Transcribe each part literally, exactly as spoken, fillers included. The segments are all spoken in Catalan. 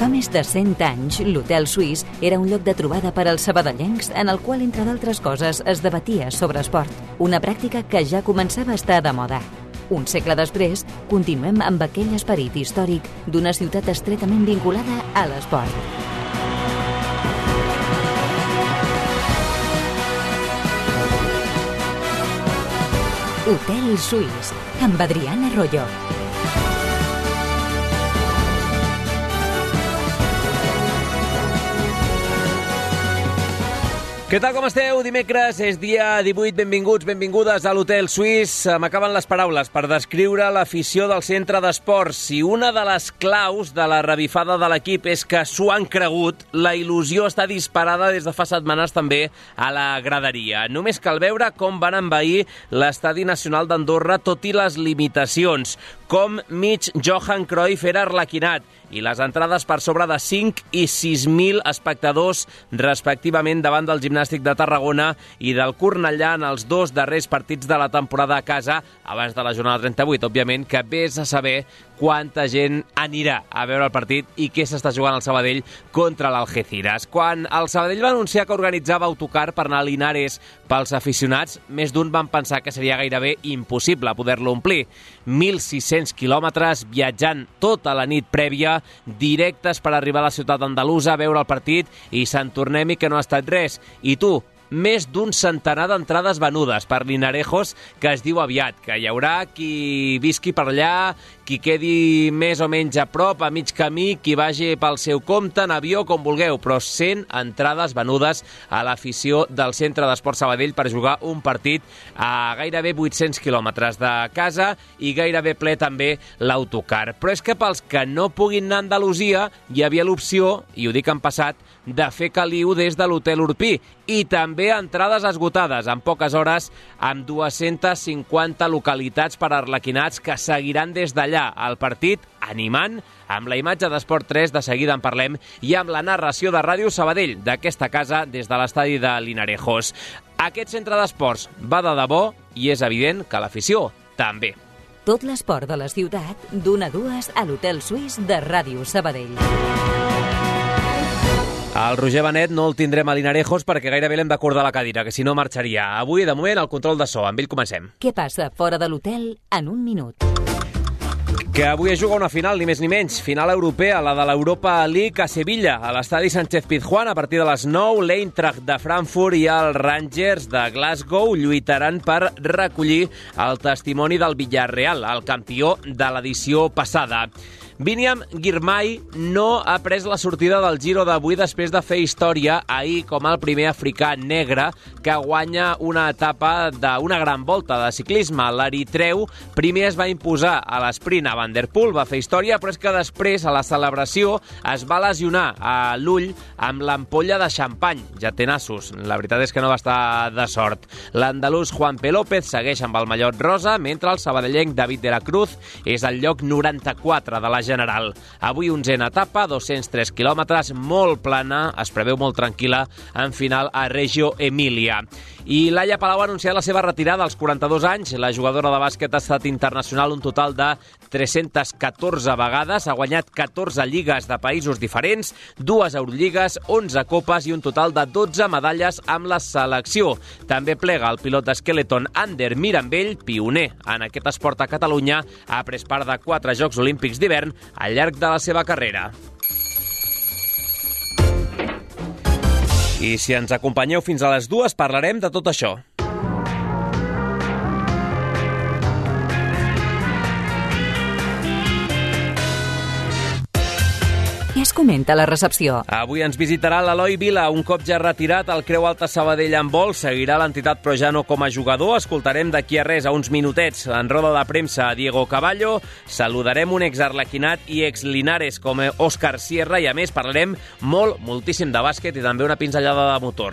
Fa més de cent anys, l'Hotel Suís era un lloc de trobada per als sabadellencs en el qual, entre d'altres coses, es debatia sobre esport, una pràctica que ja començava a estar de moda. Un segle després, continuem amb aquell esperit històric d'una ciutat estretament vinculada a l'esport. Hotel Suís, amb Adriana Royo. Què tal, com esteu? Dimecres és dia divuit, benvinguts, benvingudes a l'Hotel Suís. M'acaben les paraules per descriure l'afició del centre d'esports. Si una de les claus de la revifada de l'equip és que s'ho han cregut, la il·lusió està disparada des de fa setmanes també a la graderia. Només cal veure com van envair l'Estadi Nacional d'Andorra, tot i les limitacions, com mig Johan Cruyff era arlequinat, i les entrades per sobre de cinc i sis mil espectadors, respectivament, davant del Gimnàstic de Tarragona i del Cornellà en els dos darrers partits de la temporada a casa, abans de la jornada trenta-vuit, òbviament, que vés a saber quanta gent anirà a veure el partit i què s'està jugant al Sabadell contra l'Algeciras. Quan el Sabadell va anunciar que organitzava autocar per anar a Linares pels aficionats, més d'un van pensar que seria gairebé impossible poder-lo omplir. mil sis-cents quilòmetres, viatjant tota la nit prèvia, directes per arribar a la ciutat andalusa, a veure el partit, i se'n tornem i que no ha estat res. I tu, més d'un centenar d'entrades venudes per Linarejos, que es diu aviat, que hi haurà qui visqui per allà, qui quedi més o menys a prop, a mig camí, qui vagi pel seu compte, en avió, com vulgueu, però cent entrades venudes a l'afició del Centre d'Esport Sabadell per jugar un partit a gairebé vuit-cents quilòmetres de casa i gairebé ple també l'autocar. Però és que pels que no puguin anar a Andalusia hi havia l'opció, i ho dic en passat, de fer caliu des de l'Hotel Urpí, i també entrades esgotades en poques hores, amb dues-centes cinquanta localitats per arlequinats que seguiran des d'allà el partit, animant, amb la imatge d'Esport tres, de seguida en parlem, i amb la narració de Ràdio Sabadell d'aquesta casa des de l'estadi de Linarejos. Aquest centre d'esports va de debò i és evident que l'afició també. Tot l'esport de la ciutat, d'una a dues a l'Hotel Suís de Ràdio Sabadell. El Roger Benet no el tindrem a Linarejos perquè gairebé l'hem d'acordar la cadira, que si no marxaria. Avui, de moment, el control de so. Amb ell comencem. Què passa fora de l'hotel en un minut? Que avui es juga una final, ni més ni menys. Final europea, la de l'Europa League a Sevilla, a l'estadi Sánchez-Pizjuán, a partir de les nou. L'Eintracht de Frankfurt i els Rangers de Glasgow lluitaran per recollir el testimoni del Villarreal, el campió de l'edició passada. Biniam Girmay no ha pres la sortida del Giro d'avui després de fer història ahir com el primer africà negre que guanya una etapa d'una gran volta de ciclisme. L'eritreu primer es va imposar a l'esprint a Van der Poel, va fer història, però és que després, a la celebració, es va lesionar a l'ull amb l'ampolla de xampany. Ja té nassos. La veritat és que no va estar de sort. L'andalús Juan P. López segueix amb el mallot rosa, mentre el sabadellenc David de la Cruz és al lloc noranta-quatre de la general. Avui onzena etapa, dos-cents tres quilòmetres, molt plana, es preveu molt tranquil·la, en final a Reggio Emilia. I Laia Palau ha anunciat la seva retirada als quaranta-dos anys. La jugadora de bàsquet ha estat internacional un total de tres-centes catorze vegades, ha guanyat catorze lligues de països diferents, dues Eurolligues, onze copes i un total de dotze medalles amb la selecció. També plega el pilot d'esqueleton Ander Mirambell, pioner en aquest esport a Catalunya, ha pres part de quatre Jocs Olímpics d'hivern al llarg de la seva carrera. I si ens acompanyeu fins a les dues, parlarem de tot això. Què es comenta a la recepció? Avui ens visitarà l'Eloi Vila, un cop ja retirat al Creu Alta Sabadell en vol. Seguirà l'entitat però ja no com a jugador. Escoltarem d'aquí a res, a uns minutets, en roda de premsa a Diego Cavallo. Saludarem un ex-arlequinat i ex-Linares com Òscar Sierra i a més parlarem molt, moltíssim de bàsquet i també una pinzellada de motor.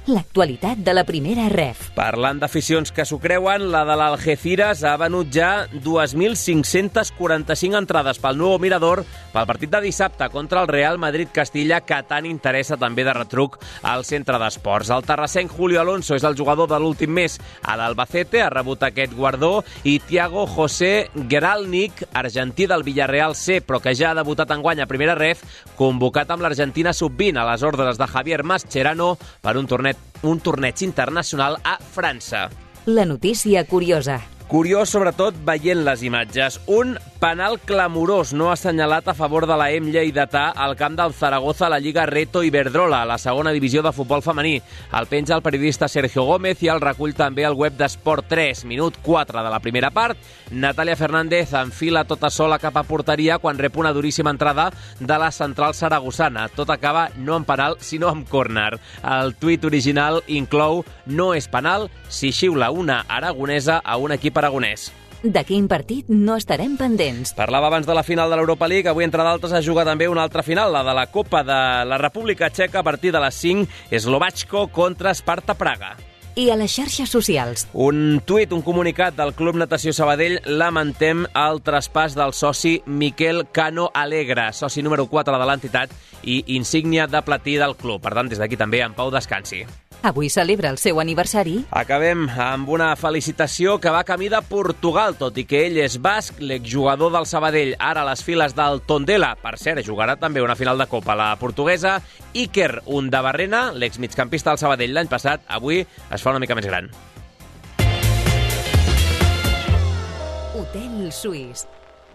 l'actualitat de la primera ref. Parlant d'aficions que s'ho creuen, la de l'Algeciras ha venut ja dos mil cinc-cents quaranta-cinc entrades pel nou Mirador pel partit de dissabte contra el Real Madrid-Castilla, que tant interessa també de retruc al centre d'esports. El terrassenc Julio Alonso és el jugador de l'últim mes a l'Albacete, ha rebut aquest guardó, i Thiago José Geralnik, argentí del Villarreal C, però que ja ha debutat enguany a primera ref, convocat amb l'Argentina sub vint a les ordres de Javier Mascherano per un torneig un torneig internacional a França. La notícia curiosa. Curiós, sobretot, veient les imatges. Un penal clamorós no assenyalat a favor de la E M lleidatà al camp del Zaragoza a la Lliga Reto Iberdrola, a la segona divisió de futbol femení. El penja el periodista Sergio Gómez i el recull també el web d'Esport tres. Minut quatre de la primera part. Natàlia Fernández enfila tota sola cap a porteria quan rep una duríssima entrada de la central saragossana. Tot acaba no en penal, sinó en córner. El tuit original inclou "no és penal si xiula una aragonesa a un equip aragonès". De quin partit no estarem pendents? Parlava abans de la final de l'Europa League. Avui, entre d'altres, es juga també una altra final, la de la Copa de la República Txeca, a partir de les cinc, Eslovatsko contra Sparta Praga. I a les xarxes socials. Un tuit, un comunicat del Club Natació Sabadell: lamentem el traspàs del soci Miquel Cano Alegre, soci número quatre de l'entitat i insígnia de platí del club. Per tant, des d'aquí també, en pau descansi. Avui celebra el seu aniversari. Acabem amb una felicitació que va camí de Portugal, tot i que ell és basc, l'exjugador del Sabadell, ara a les files del Tondela. Per cert, jugarà també una final de Copa, la portuguesa. Iker Undabarrena, l'exmigcampista del Sabadell l'any passat, avui es fa una mica més gran. Hotel Suís.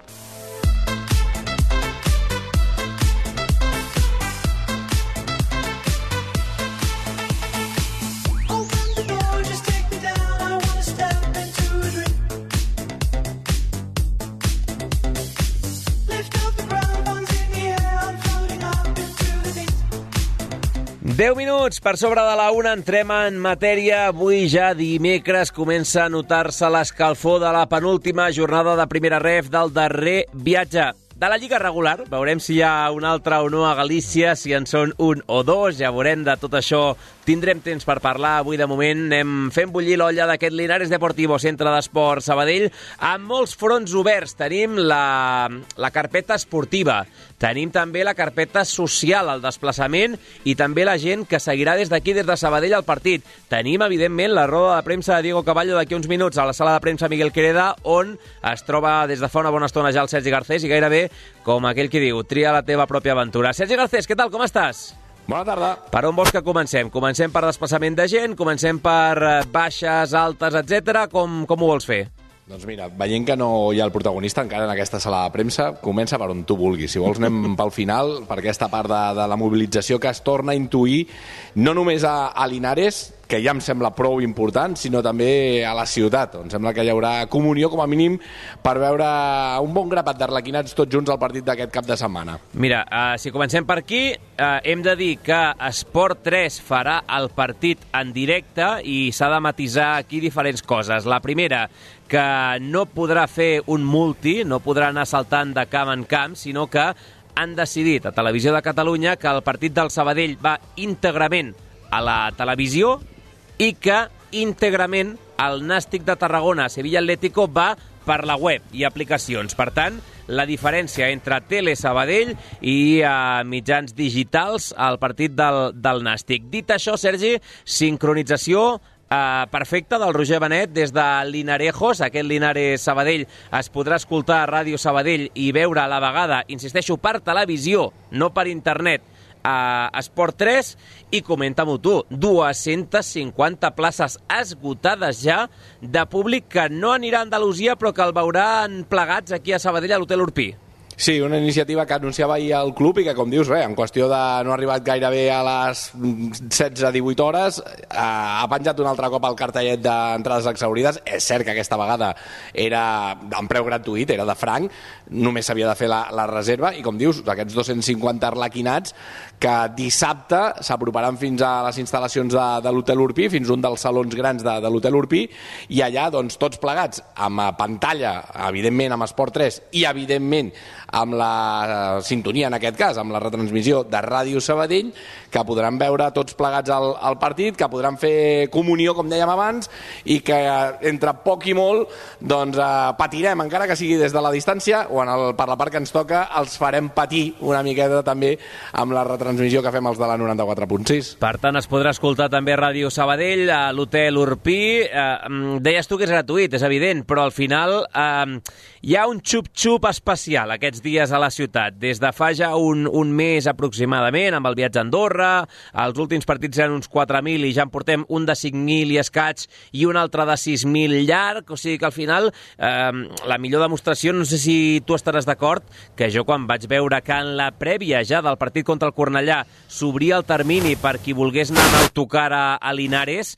deu minuts per sobre de la una, entrem en matèria. Avui ja dimecres comença a notar-se l'escalfor de la penúltima jornada de primera ref del darrer viatge de la Lliga regular. Veurem si hi ha un altre o no a Galícia, si en són un o dos, ja veurem de tot això. Tindrem temps per parlar. Avui, de moment, anem fent bullir l'olla d'aquest Linares Deportivo, centre d'esport Sabadell, amb molts fronts oberts. Tenim la, la carpeta esportiva, tenim també la carpeta social, el desplaçament, i també la gent que seguirà des d'aquí, des de Sabadell, el partit. Tenim, evidentment, la roda de premsa de Diego Caballo d'aquí uns minuts a la sala de premsa Miguel Quereda, on es troba des de fa una bona estona ja el Sergi Garcés, i gairebé, com aquell qui diu, tria la teva pròpia aventura. Sergi Garcés, què tal, com estàs? Bona tarda. Per on vols que comencem? Comencem per desplaçament de gent, comencem per baixes, altes, etcètera. Com, com ho vols fer? Doncs mira, veient que no hi ha el protagonista encara en aquesta sala de premsa, comença per on tu vulguis. Si vols anem pel final, per aquesta part de, de la mobilització que es torna a intuir no només a, a Linares, que ja em sembla prou important, sinó també a la ciutat, on sembla que hi haurà comunió, com a mínim, per veure un bon grapat d'arlequinats tots junts al partit d'aquest cap de setmana. Mira, uh, si comencem per aquí, uh, hem de dir que Esport tres farà el partit en directe i s'ha de matisar aquí diferents coses. La primera, que no podrà fer un multi, no podrà anar saltant de camp en camp, sinó que han decidit a Televisió de Catalunya que el partit del Sabadell va íntegrament a la televisió i que íntegrament el Nàstic de Tarragona, Sevilla Atlético, va per la web i aplicacions. Per tant, la diferència entre Tele Sabadell i uh, mitjans digitals al partit del, del Nàstic. Dit això, Sergi, sincronització Uh, perfecte del Roger Benet des de Linarejos. Aquest Linares Sabadell es podrà escoltar a Ràdio Sabadell i veure a la vegada, insisteixo, per televisió, no per internet, a Esport tres. I comenta-m'ho tu, dues-centes cinquanta places esgotades ja de públic que no anirà a Andalusia però que el veuran plegats aquí a Sabadell a l'Hotel Urpí. Sí, una iniciativa que anunciava ahir el club i que, com dius, res, en qüestió de no ha arribat gairebé a les setze a divuit hores, ha penjat un altre cop el cartellet d'entrades exhaurides. És cert que aquesta vegada era en preu gratuït, era de franc, només s'havia de fer la, la reserva, i, com dius, aquests dos-cents cinquanta arlequinats que dissabte s'aproparan fins a les instal·lacions de, de l'Hotel Urpí, fins a un dels salons grans de, de l'Hotel Urpí, i allà, doncs, tots plegats, amb pantalla, evidentment, amb Esport tres, i, evidentment, amb la sintonia, en aquest cas, amb la retransmissió de Ràdio Sabadell, que podran veure tots plegats el, el partit, que podran fer comunió, com dèiem abans, i que entre poc i molt doncs, eh, patirem, encara que sigui des de la distància, o en el, per la part que ens toca, els farem patir una miqueta també amb la retransmissió que fem els de la noranta-quatre punt sis. Per tant, es podrà escoltar també Ràdio Sabadell a l'Hotel Urpí. Eh, deies tu que és gratuït, és evident, però al final eh, hi ha un xup-xup especial aquests dies a la ciutat. Des de fa ja un, un mes aproximadament, amb el viatge a Andorra, els últims partits eren uns quatre mil i ja en portem un de cinc mil i escaig i un altre de sis mil llarg, o sigui que al final eh, la millor demostració, no sé si tu estaràs d'acord, que jo quan vaig veure que en la prèvia ja del partit contra el Cornellà s'obria el termini per qui volgués anar en autocar a, a Linares,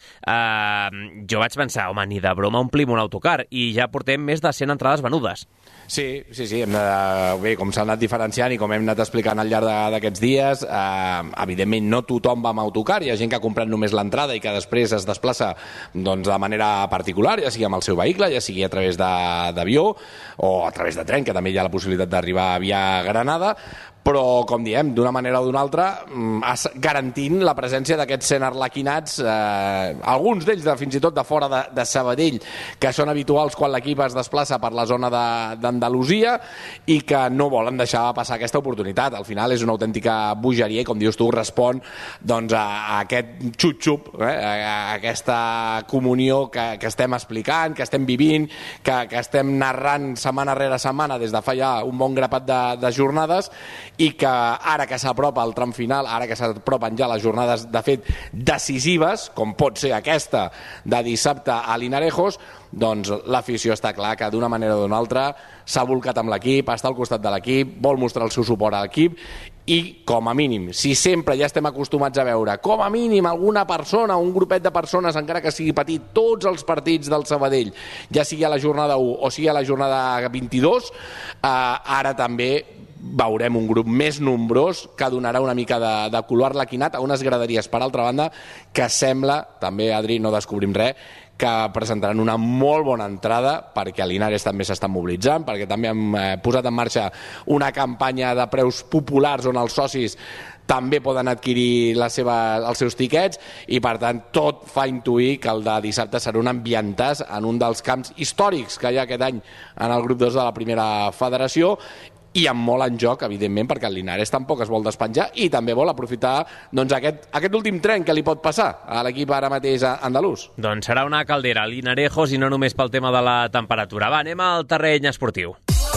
eh, jo vaig pensar, home, ni de broma omplim un autocar, i ja portem més de cent entrades venudes. Sí, sí, sí. Hem de, bé, com s'ha anat diferenciant i com hem anat explicant al llarg d'aquests dies, eh, evidentment no tothom va amb autocar, hi ha gent que ha comprat només l'entrada i que després es desplaça doncs, de manera particular, ja sigui amb el seu vehicle, ja sigui a través d'avió o a través de tren, que també hi ha la possibilitat d'arribar via Granada, però, com diem, d'una manera o d'una altra, garantint la presència d'aquests cent arlequinats, eh, alguns d'ells de, fins i tot de fora de, de Sabadell, que són habituals quan l'equip es desplaça per la zona d'Andalusia i que no volen deixar passar aquesta oportunitat. Al final és una autèntica bogeria i, com dius tu, respon doncs, a, a aquest xup-xup, eh, a aquesta comunió que, que estem explicant, que estem vivint, que, que estem narrant setmana rere setmana des de fa ja un bon grapat de, de jornades, i que ara que s'apropa el tram final, ara que s'apropen ja les jornades de fet decisives, com pot ser aquesta de dissabte a Linarejos, doncs l'afició està clar que d'una manera o d'una altra s'ha volcat amb l'equip, està al costat de l'equip, vol mostrar el seu suport a l'equip i, com a mínim, si sempre ja estem acostumats a veure, com a mínim alguna persona, un grupet de persones, encara que sigui petit, tots els partits del Sabadell, ja sigui a la jornada u o sigui a la jornada vint-i-dos, eh, ara també veurem un grup més nombrós que donarà una mica de, de color arlequinat a unes graderies, per altra banda, que sembla, també, Adri, no descobrim res, que presentaran una molt bona entrada, perquè a Linares també s'estan mobilitzant, perquè també hem eh, posat en marxa una campanya de preus populars on els socis també poden adquirir la seva, els seus tiquets i, per tant, tot fa intuir que el de dissabte serà un ambientàs en un dels camps històrics que hi ha aquest any en el grup dos de la primera federació i amb molt en joc, evidentment, perquè el Linares tampoc es vol despenjar i també vol aprofitar doncs, aquest, aquest últim tren que li pot passar a l'equip ara mateix andalús. Doncs serà una caldera, Linarejos, i no només pel tema de la temperatura. Va, anem al terreny esportiu.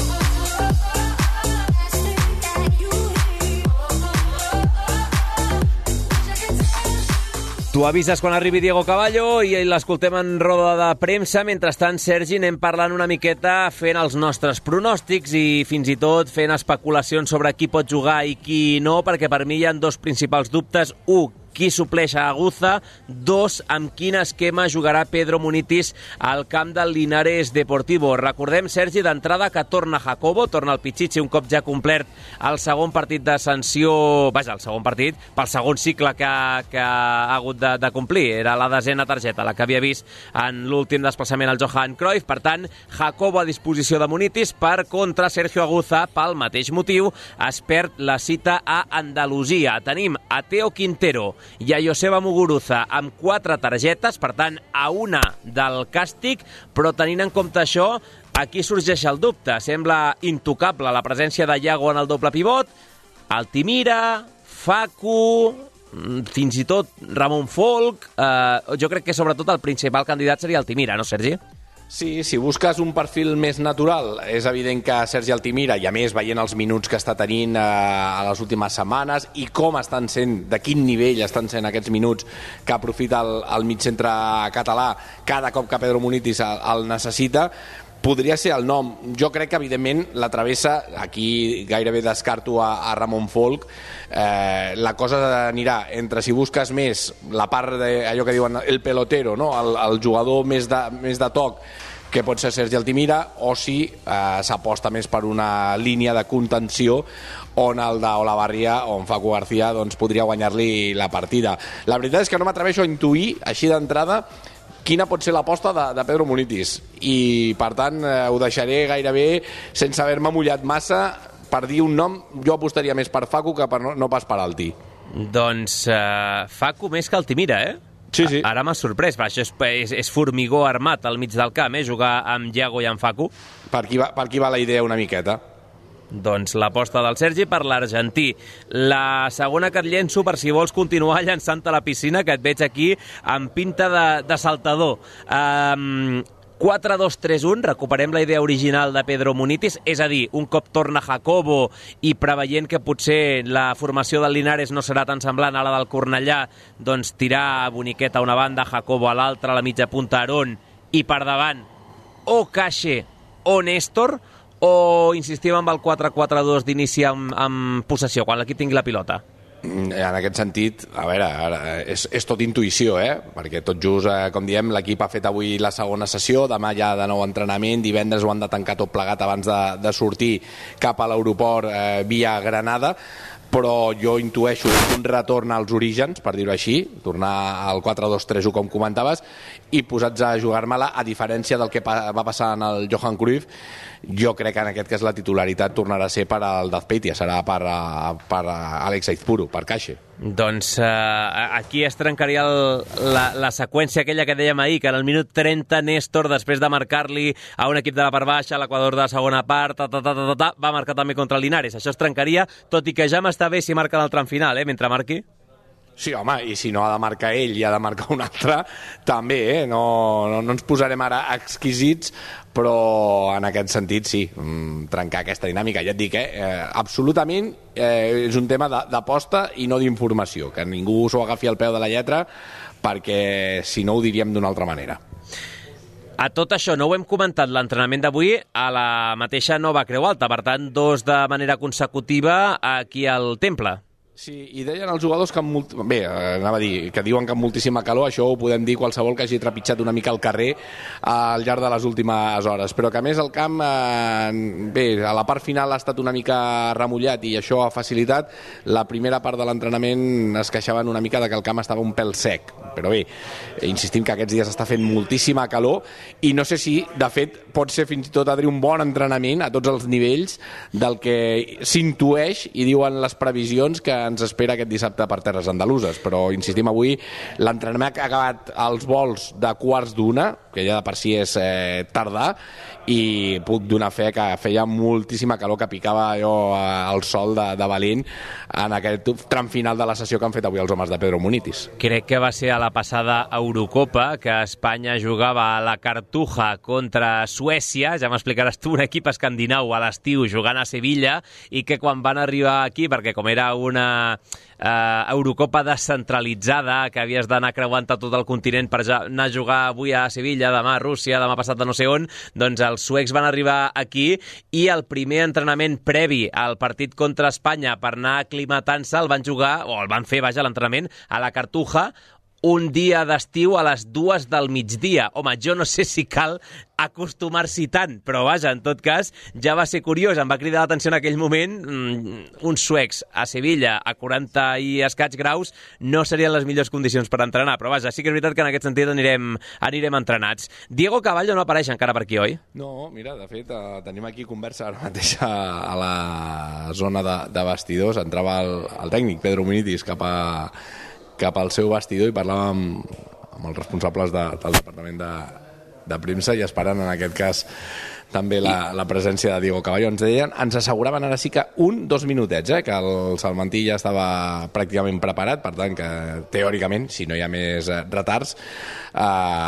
Tu avises quan arribi Diego Caballo i l'escoltem en roda de premsa. Mentrestant, Sergi, anem parlant una miqueta fent els nostres pronòstics i fins i tot fent especulacions sobre qui pot jugar i qui no, perquè per mi hi ha dos principals dubtes. Un, qui supleix a Aguza. Dos, amb quin esquema jugarà Pedro Munitis al camp del Linares Deportivo. Recordem, Sergi, d'entrada que torna Jacobo, torna el Pichichi un cop ja complert el segon partit de sanció, vaja, el segon partit, pel segon cicle que, que ha hagut de, de complir. Era la desena targeta, la que havia vist en l'últim desplaçament al Johan Cruyff. Per tant, Jacobo a disposició de Munitis per contra Sergio Aguza. Pel mateix motiu, es perd la cita a Andalusia. Tenim a Teo Quintero i a Joseba Muguruza amb quatre targetes, per tant, a una del càstig, però tenint en compte això, aquí sorgeix el dubte. Sembla intocable la presència de Iago en el doble pivot, Altimira, Facu, fins i tot Ramon Folk. Eh, jo crec que sobretot el principal candidat seria Altimira, no, Sergi? Sí, si busques un perfil més natural, és evident que Sergi Altimira, i a més veient els minuts que està tenint eh, a les últimes setmanes i com estan sent, de quin nivell estan sent aquests minuts que aprofita el, el migcentre català cada cop que Pedro Munitis el, el necessita, podria ser el nom. Jo crec que, evidentment, la travessa, aquí gairebé descarto a, a Ramon Folk, eh, la cosa anirà entre si busques més la part d'allò que diuen el pelotero, no? el, el jugador més de, més de toc, que pot ser Sergi Altimira, o si eh, s'aposta més per una línia de contenció on el d'Olavarria o en Facu García doncs, podria guanyar-li la partida. La veritat és que no m'atreveixo a intuir, així d'entrada, quina pot ser l'aposta de, de Pedro Munitis, i per tant eh, ho deixaré gairebé sense haver-me mullat massa, per dir un nom, jo apostaria més per Facu que per, no, no pas per Alti. Doncs uh, Facu més que Altimira, eh? Sí, sí. Ara m'ha sorprès, però això és, és, és formigó armat al mig del camp, eh? Jugar amb Yago i amb Facu. Per aquí va, per aquí va la idea una miqueta. Doncs l'aposta del Sergi per l'argentí. La segona que et llenço per si vols continuar llançant a la piscina, que et veig aquí amb pinta de, de saltador. Um, quatre dos tres un, recuperem la idea original de Pedro Munitis, és a dir, un cop torna Jacobo i preveient que potser la formació del Linares no serà tan semblant a la del Cornellà, doncs tirar Boniquet a una banda, Jacobo a l'altra, a la mitja punta Aarón, i per davant o Cache o Néstor, o insistim amb el quatre quatre dos d'inici amb, amb possessió, quan l'equip tingui la pilota? En aquest sentit, a veure, ara, és, és tot intuïció, eh? Perquè tot just, eh, com diem, l'equip ha fet avui la segona sessió, demà ja de nou entrenament, divendres ho han de tancar tot plegat abans de, de sortir cap a l'aeroport eh, via Granada, però jo intueixo un retorn als orígens, per dir-ho així, tornar al quatre dos tres u com comentaves, i posats a jugar-me-la, a diferència del que va passar en el Johan Cruyff, jo crec que en aquest cas la titularitat tornarà a ser per al D'Azpeitia, serà per, a, per a Alex Aizpuru, per Cache. Doncs eh, aquí es trencaria el, la, la seqüència aquella que dèiem ahir, que en el minut trenta Néstor, després de marcar-li a un equip de la part baixa, l'Equador de la segona part, ta, ta, ta, ta, ta, ta, va marcar també contra el Linares. Això es trencaria, tot i que ja m'està bé si marca el tram final, eh, mentre marqui. Sí, home, i si no ha de marcar ell i ha de marcar un altre, també, eh? No, no, no ens posarem ara exquisits, però en aquest sentit sí, trencar aquesta dinàmica. Ja et dic, eh? eh absolutament eh, és un tema d'aposta i no d'informació, que ningú s'ho agafi al peu de la lletra, perquè si no ho diríem d'una altra manera. A tot això, no ho hem comentat, l'entrenament d'avui a la mateixa Nova Creu Alta, per tant, dos de manera consecutiva aquí al Temple. Sí, i deien els jugadors que amb molt... bé, anava a dir, que diuen que amb moltíssima calor, això ho podem dir qualsevol que hagi trepitjat una mica al carrer al llarg de les últimes hores, però que a més el camp, eh, bé, a la part final ha estat una mica remullat i això ha facilitat. La primera part de l'entrenament es queixaven una mica de que el camp estava un pèl sec, però bé, insistim que aquests dies està fent moltíssima calor i no sé si, de fet, pot ser fins i tot, Adri, un bon entrenament a tots els nivells del que s'intueix i diuen les previsions que ens espera aquest dissabte per terres andaluses, però insistim, avui l'entrenament ha acabat als vols de quarts d'una, que ja de per si és eh, tardà, i puc donar fe que feia moltíssima calor, que picava allò al sol de, de valent en aquest tram final de la sessió que han fet avui els homes de Pedro Munitis. Crec que va ser a la passada Eurocopa que Espanya jugava a la Cartuja contra Suècia, ja m'explicaràs tu, un equip escandinau a l'estiu jugant a Sevilla, i que quan van arribar aquí, perquè com era una eh, Eurocopa descentralitzada, que havies d'anar creuant tot el continent per ja anar a jugar avui a Sevilla, demà a Rússia, demà passat de no sé on, doncs els suecs van arribar aquí i el primer entrenament previ al partit contra Espanya per anar aclimatant-se el van jugar, o el van fer, vaja, l'entrenament a la Cartuja, un dia d'estiu a les dues del migdia. Home, jo no sé si cal acostumar-s'hi tant, però vaja, en tot cas, ja va ser curiós, em va cridar l'atenció en aquell moment, mmm, uns suecs a Sevilla a quaranta i escaig graus no serien les millors condicions per entrenar, però vaja, sí que és veritat que en aquest sentit anirem, anirem entrenats. Diego Cavallo no apareix encara per aquí, oi? No, mira, de fet, eh, tenim aquí conversa ara mateix a, a la zona de, de vestidors, entrava el, el tècnic Pedro Munitis cap a cap al seu vestidor i parlava amb, amb els responsables de, del departament de, de premsa i esperant en aquest cas també la, la presència de Diego Cavallo. Ens deien, ens asseguraven ara sí que un, dos minutets, eh, que el salmantí ja estava pràcticament preparat, per tant que teòricament, si no hi ha més eh, retards, eh,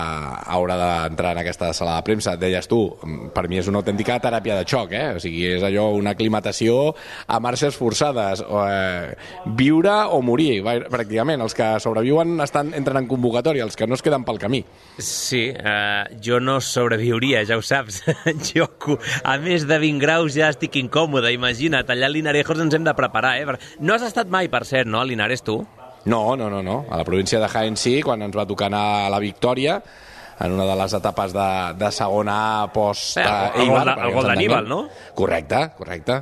haurà d'entrar en aquesta sala de premsa. Deies tu, per mi és una autèntica teràpia de xoc, eh? O sigui, és allò, una aclimatació a marxes forçades, o, eh, viure o morir, pràcticament. Els que sobreviuen estan, entren en convocatòria, els que no es queden pel camí. Sí, eh, jo no sobreviuria, ja ho saps. Jo, a més de vint graus ja estic incòmode, imagina't, allà a Linarejos ens hem de preparar, eh? No has estat mai, per cert, no, a Linares, tu? No, no, no, no. A la província de Jaén sí, quan ens va tocar anar a la Victòria, en una de les etapes de, de segona post... Eh, el, el, el, el gol d'Aníbal, no? Correcte, correcte.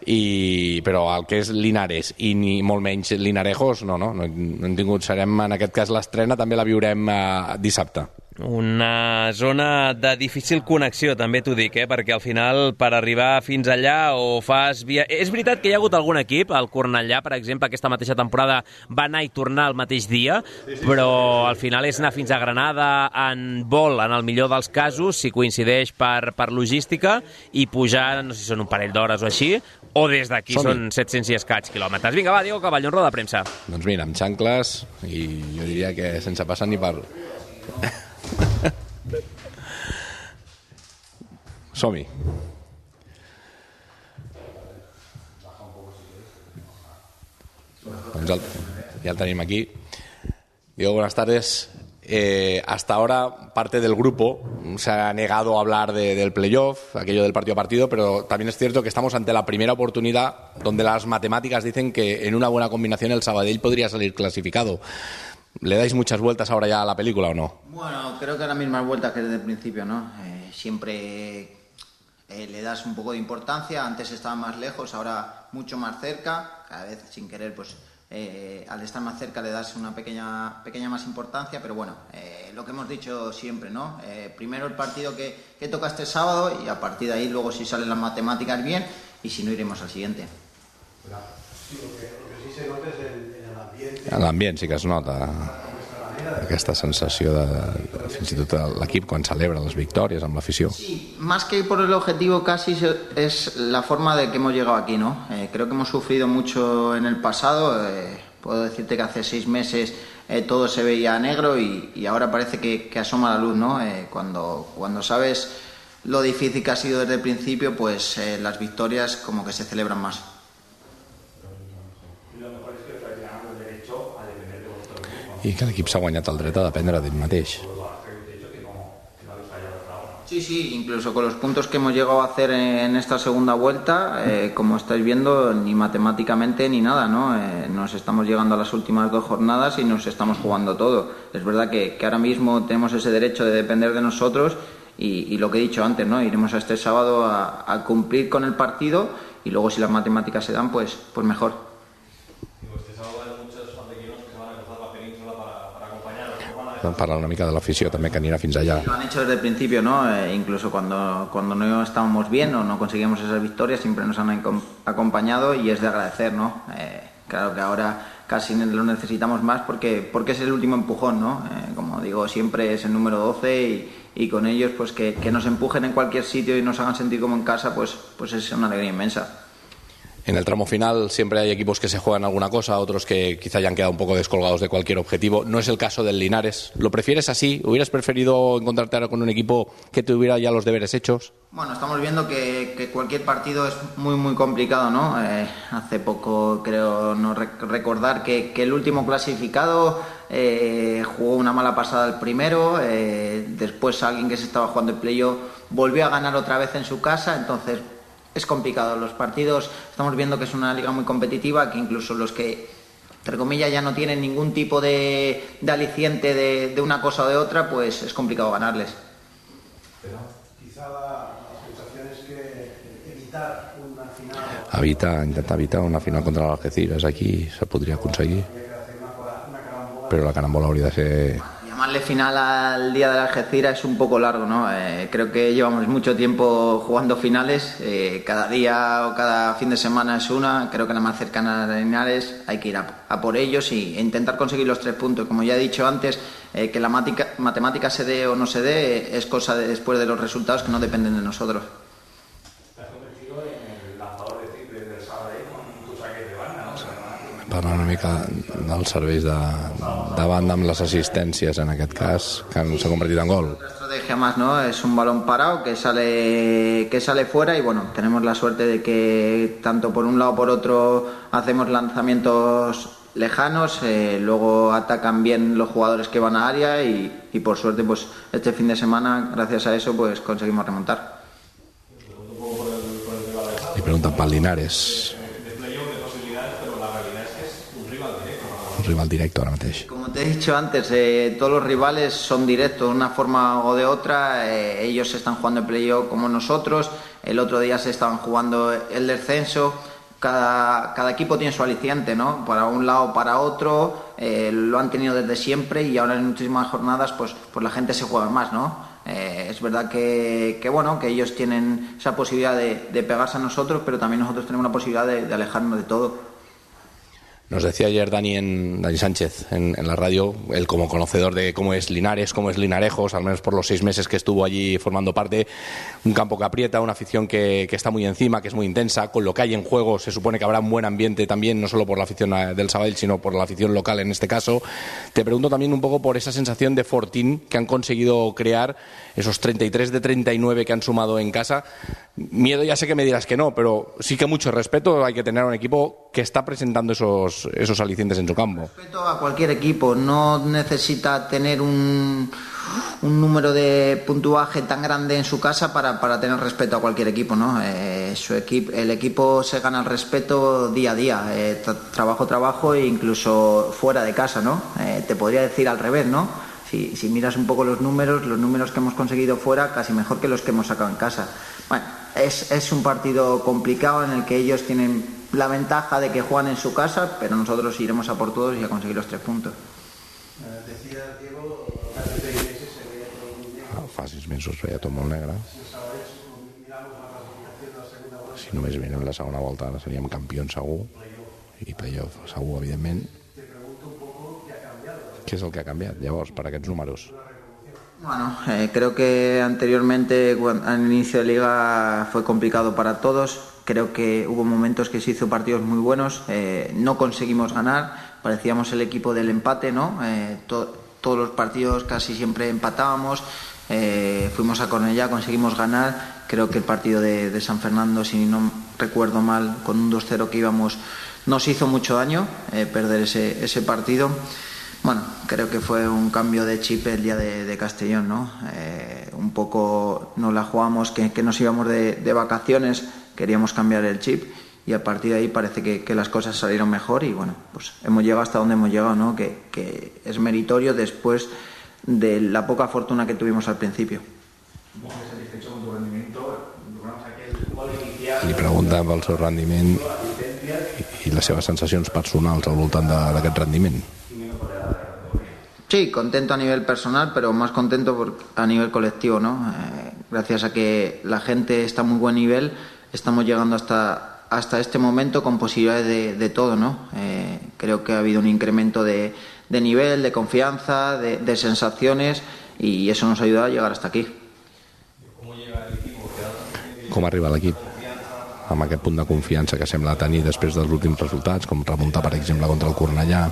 I, però el que és Linares i ni molt menys Linarejos, no, no, no, no hem tingut, serem en aquest cas l'estrena, també la viurem eh, dissabte. Una zona de difícil connexió, també t'ho dic, eh? Perquè al final, per arribar fins allà, o fas via... És veritat que hi ha hagut algun equip, el Cornellà, per exemple, aquesta mateixa temporada va anar i tornar el mateix dia, però al final és anar fins a Granada en vol, en el millor dels casos, si coincideix per, per logística, i pujar, no sé si són un parell d'hores o així, o des d'aquí són set-cents i escaig quilòmetres. Vinga, va, Diego Caballó, en roda de premsa. Doncs mira, amb xancles, i jo diria que sense passar ni per... Som-hi. Doncs el, ja el tenim aquí. Diego, buenas tardes. Eh, hasta ahora parte del grupo se ha negado a hablar de, del playoff, aquello del partido a partido, pero también es cierto que estamos ante la primera oportunidad donde las matemáticas dicen que en una buena combinación el Sabadell podría salir clasificado. ¿Le dais muchas vueltas ahora ya a la película o no? Bueno, creo que las mismas vueltas que desde el principio, ¿no? Eh, siempre eh, le das un poco de importancia, antes estaba más lejos, ahora mucho más cerca, cada vez sin querer, pues eh, al estar más cerca le das una pequeña, pequeña más importancia, pero bueno, eh, lo que hemos dicho siempre, ¿no? Eh, primero el partido que, que toca este sábado y a partir de ahí luego si salen las matemáticas bien y si no iremos al siguiente. Sí, lo que, lo que sí se nota es el, el ambiente. L'ambient sí que es nota, aquesta sensació de, de fins i tot l'equip quan celebra les victòries amb l'afició. Sí, más que por el objetivo casi es la forma de que hemos llegado aquí, ¿no? Eh, creo que hemos sufrido mucho en el pasado, eh, puedo decirte que hace seis meses eh, todo se veía negro y, y ahora parece que, que asoma la luz, ¿no? Eh, cuando, cuando sabes lo difícil que ha sido desde el principio, pues eh, las victorias como que se celebran más. I que l'equip s'ha guanyat el dret a dependre d'ell mateix. Sí, sí, incluso con los puntos que hemos llegado a hacer en esta segunda vuelta, eh, como estáis viendo, ni matemáticamente ni nada, ¿no? Eh, nos estamos llegando a las últimas dos jornadas y nos estamos jugando todo. Es verdad que, que ahora mismo tenemos ese derecho de depender de nosotros y, y lo que he dicho antes, ¿no? Iremos a este sábado a, a cumplir con el partido y luego si las matemáticas se dan, pues, pues mejor. Parla una mica de l'afició també que anirà fins allà. Lo han hecho desde el principio, ¿no? Eh, incluso cuando, cuando no estábamos bien o no conseguíamos esas victorias siempre nos han acompañado y es de agradecer, ¿no? Eh, claro que ahora casi lo necesitamos más porque, porque es el último empujón, ¿no? Eh, como digo, siempre es el número doce y, y con ellos pues que, que nos empujen en cualquier sitio y nos hagan sentir como en casa, pues, pues es una alegría inmensa. En el tramo final siempre hay equipos que se juegan alguna cosa, otros que quizá ya han quedado un poco descolgados de cualquier objetivo. No es el caso del Linares. ¿Lo prefieres así? ¿Hubieras preferido encontrarte ahora con un equipo que tuviera ya los deberes hechos? Bueno, estamos viendo que, que cualquier partido es muy muy complicado, ¿no? Eh, hace poco creo no rec- recordar que, que el último clasificado eh, jugó una mala pasada el primero, eh, después alguien que se estaba jugando el playoff volvió a ganar otra vez en su casa, entonces es complicado. Los partidos, estamos viendo que es una liga muy competitiva, que incluso los que, entre comillas, ya no tienen ningún tipo de, de aliciente de, de una cosa o de otra, pues es complicado ganarles. Pero quizá la, la sensación es que evitar una final... Evitar, intentar evitar una final contra l'Algeciras aquí se podria aconseguir, però la carambola hauria de ser... Llamarle final al día de la Algeciras es un poco largo, ¿no? Eh, creo que llevamos mucho tiempo jugando finales, eh, cada día o cada fin de semana es una, creo que la más cercana de Linares hay que ir a, a por ellos y, e intentar conseguir los tres puntos. Como ya he dicho antes, eh, que la matica, matemática se dé o no se dé eh, es cosa de después de los resultados que no dependen de nosotros. Parlar una mica dels serveis de, de banda amb les assistències en aquest cas que s'ha convertit en gol. La estrategia más, ¿no? Es un balón parado que sale que sale fuera y bueno, tenemos la suerte de que tanto por un lado o por otro hacemos lanzamientos lejanos, eh, luego atacan bien los jugadores que van a área y, y por suerte pues este fin de semana gracias a eso pues conseguimos remontar. I pregunten pel Linares. Rival directo ahora mateix. Como te he dicho antes, eh, todos los rivales son directos de una forma o de otra, eh, ellos están jugando el playoff como nosotros, el otro día se estaban jugando el descenso, cada, cada equipo tiene su aliciente, ¿no? Para un lado o para otro, eh, lo han tenido desde siempre y ahora en muchísimas jornadas pues, pues la gente se juega más, ¿no? Eh, es verdad que, que, bueno, que ellos tienen esa posibilidad de, de pegarse a nosotros, pero también nosotros tenemos la posibilidad de, de alejarnos de todo. Nos decía ayer Dani, en, Dani Sánchez en, en la radio, él como conocedor de cómo es Linares, cómo es Linarejos, al menos por los seis meses que estuvo allí formando parte, un campo que aprieta, una afición que, que está muy encima, que es muy intensa, con lo que hay en juego se supone que habrá un buen ambiente también, no solo por la afición del Sabadell, sino por la afición local en este caso. Te pregunto también un poco por esa sensación de fortín que han conseguido crear, esos treinta y tres de treinta y nueve que han sumado en casa. Miedo, ya sé que me dirás que no, pero sí que mucho respeto hay que tener a un equipo que está presentando esos, esos alicientes en su campo. Respeto a cualquier equipo, no necesita tener un, un número de puntuaje tan grande en su casa para, para tener respeto a cualquier equipo, ¿no? Eh, su equipo, el equipo se gana el respeto día a día, eh, tra- trabajo, trabajo e incluso fuera de casa, ¿no? Eh, te podría decir al revés, ¿no? Si, si miras un poco los números, los números que hemos conseguido fuera, casi mejor que los que hemos sacado en casa. Bueno, es, es un partido complicado en el que ellos tienen la ventaja de que juegan en su casa, pero nosotros iremos a por todos y a conseguir los tres puntos. Eh, decía Diego, hace seis meses se veía todo muy bien. Ah, fa sis mesos veia tot molt negre. Si el Sabadell, si miramos la clasificación de la segunda vuelta, Si només venen la segona volta ara seríem campions segur, i playoff segur, evidentment. te pregunto un poco qué ha cambiado. Què és el que ha canviat, llavors, per aquests números? Bueno, eh, creo que anteriormente cuando, al inicio de liga fue complicado para todos. Creo que hubo momentos que se hizo partidos muy buenos, eh, no conseguimos ganar, parecíamos el equipo del empate, ¿no? Eh, to, todos los partidos casi siempre empatábamos, eh, fuimos a Cornellá, conseguimos ganar. Creo que el partido de, de San Fernando, si no recuerdo mal, con un dos cero que íbamos, nos hizo mucho daño eh, perder ese, ese partido. Bueno, creo que fue un cambio de chip el día de, de Castellón, ¿no? Eh, un poco nos la jugamos, que, que nos íbamos de, de vacaciones, queríamos cambiar el chip y a partir de ahí parece que, que las cosas salieron mejor y bueno, pues hemos llegado hasta donde hemos llegado, ¿no? Que, que es meritorio después de la poca fortuna que tuvimos al principio. Li pregunta pel seu rendiment i les seves sensacions personals al voltant de- d'aquest rendiment. Sí, contento a nivel personal, pero más contento por, a nivel colectivo, ¿no? Eh, gracias a que la gente está a muy buen nivel, estamos llegando hasta, hasta este momento con posibilidades de, de todo, ¿no? Eh, creo que ha habido un incremento de, de nivel, de confianza, de, de sensaciones y eso nos ayuda a llegar hasta aquí. Com arriba l'equip amb aquest punt de confiança que sembla tenir després dels últims resultats, com remuntar, per exemple, contra el Cornellà?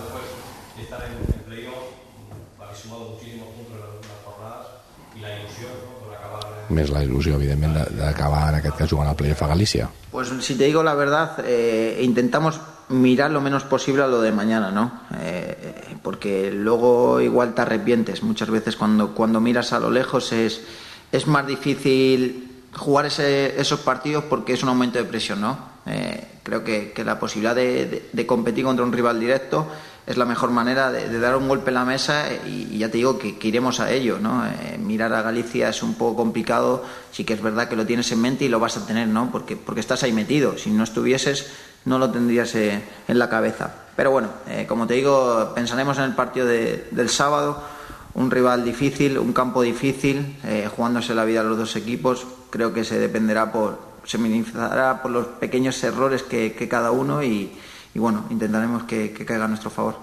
Més la il·lusió, evidentment, de- d'acabar en aquest cas jugant al playoff a Galícia. Pues si te digo la verdad, eh, intentamos mirar lo menos posible a lo de mañana, ¿no? Eh, porque luego igual te arrepientes. Muchas veces cuando, cuando miras a lo lejos es, es más difícil jugar ese, esos partidos porque es un aumento de presión, ¿no? Eh, creo que, que la posibilidad de, de, de competir contra un rival directo es la mejor manera de, de dar un golpe en la mesa y, y ya te digo que, que iremos a ello, ¿no? Eh, mirar a Galicia es un poco complicado, sí que es verdad que lo tienes en mente y lo vas a tener, ¿no? Porque, porque estás ahí metido, si no estuvieses no lo tendrías eh, en la cabeza. Pero bueno, eh, como te digo, pensaremos en el partido de, del sábado, un rival difícil, un campo difícil, eh, jugándose la vida a los dos equipos, creo que se dependerá por, se minimizará por los pequeños errores que, que cada uno y i bueno, intentaremos que, que caiga a nuestro favor.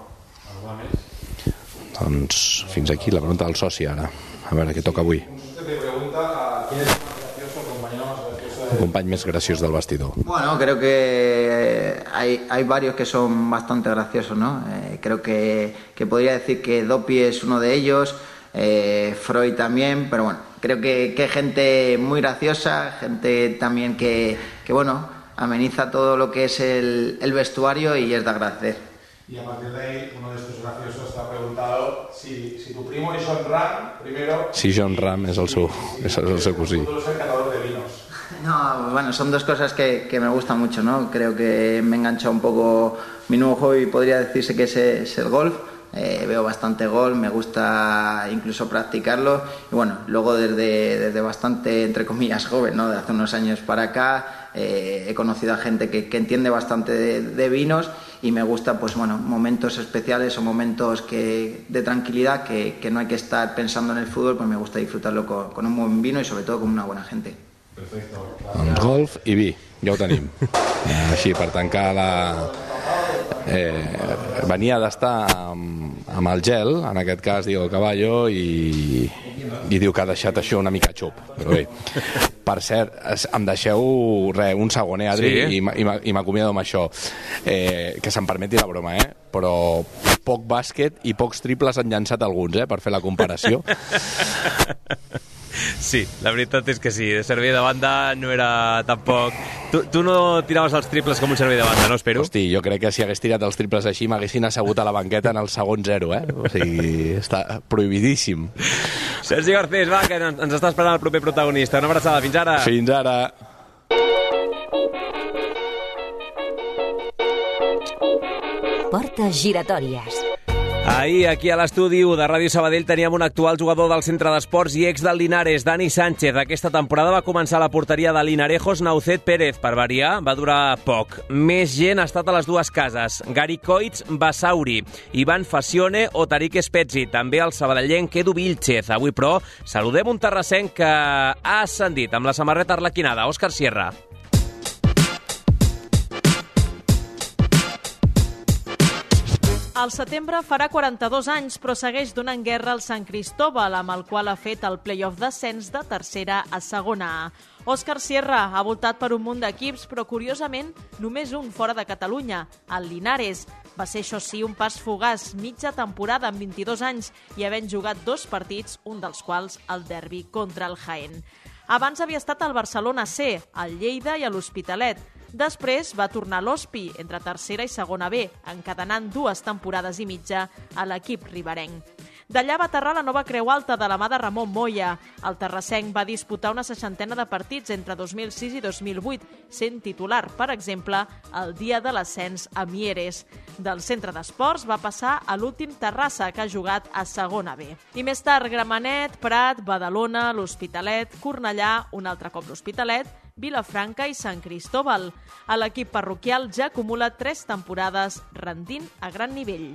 Doncs fins aquí la pregunta del soci ara. A veure què toca avui. El company més graciós del vestidor. Bueno, creo que hay, hay varios que son bastante graciosos, ¿no? Eh, creo que, que podría decir que Dopi es uno de ellos, eh, Freud también, pero bueno, creo que, que hay gente muy graciosa, gente también que, que bueno, ameniza todo lo que es el, el vestuario y es de agradecer. Y a partir de ahí, uno de estos graciosos te ha preguntado si, si tu primo es John Ram, primero... Si John Ram és el seu, és el seu cosí. Tú eres el catador de vinos. No, bueno, son dos cosas que, que me gustan mucho, ¿no? Creo que me engancha un poco mi nuevo hobby, podría decirse que es, es el golf. eh, veo bastante gol, me gusta incluso practicarlo y bueno, luego desde, desde bastante, entre comillas, joven, ¿no? De hace unos años para acá, eh, he conocido a gente que, que entiende bastante de, de vinos y me gusta, pues bueno, momentos especiales o momentos que, de tranquilidad que, que no hay que estar pensando en el fútbol, pues me gusta disfrutarlo con, con un buen vino y sobre todo con una buena gente. Perfecto. Doncs golf i vi, ja ho tenim. Així, per tancar la... Eh, venia d'estar amb, amb el gel, en aquest cas Diego Caballo, i, i diu que ha deixat això una mica xup. Però bé, per cert, em deixeu re, un segon, eh, Adri, sí. i m'acomiado amb això. Eh, que se'm permeti la broma, eh? Però poc bàsquet i pocs triples han llançat alguns, eh, per fer la comparació. Sí, la veritat és que sí, de servei de banda no era tampoc... Tu, tu no tiraves els triples com un servei de banda, no, espero? Hosti, jo crec que si hagués tirat els triples així m'haguessin assegut a la banqueta en el segon zero, eh? O sigui, està prohibidíssim. Sergi Garcés, va, que ens està esperant el proper protagonista. Una abraçada, fins ara. Fins ara. Portes giratòries. Ahir, aquí a l'estudi de Ràdio Sabadell, teníem un actual jugador del centre d'esports i ex del Linares, Dani Sánchez. Aquesta temporada va començar a la porteria de Linarejos Naucet Pérez. Per variar, va durar poc. Més gent ha estat a les dues cases. Gary Coitz Basauri, Ivan Facione o Tariq Spezzi. També el sabadellenc Edu Vilchez. Avui, però, saludem un terrassenc que ha ascendit amb la samarreta arlequinada, Òscar Sierra. Al setembre farà quaranta-dos anys, però segueix donant guerra al Sant Cristóbal, amb el qual ha fet el play-off d'ascens de tercera a segona A. Òscar Sierra ha voltat per un munt d'equips, però curiosament només un fora de Catalunya, el Linares. Va ser, això sí, un pas fugaç, mitja temporada amb vint-i-dos anys i havent jugat dos partits, un dels quals el derbi contra el Jaén. Abans havia estat al Barcelona C, al Lleida i a l'Hospitalet. Després va tornar a l'Hospi, entre tercera i segona B, encadenant dues temporades i mitja a l'equip riberenc. D'allà va aterrar la nova Creu Alta de la mà de Ramon Moya. El terrassenc va disputar una seixantena de partits entre dos mil sis i dos mil vuit, sent titular, per exemple, el dia de l'ascens a Mieres. Del centre d'esports va passar a l'últim Terrassa, que ha jugat a segona B. I més tard, Gramenet, Prat, Badalona, l'Hospitalet, Cornellà, un altre cop l'Hospitalet, Vilafranca i Sant Cristóbal. A l'equip parroquial ja acumula tres temporades rendint a gran nivell.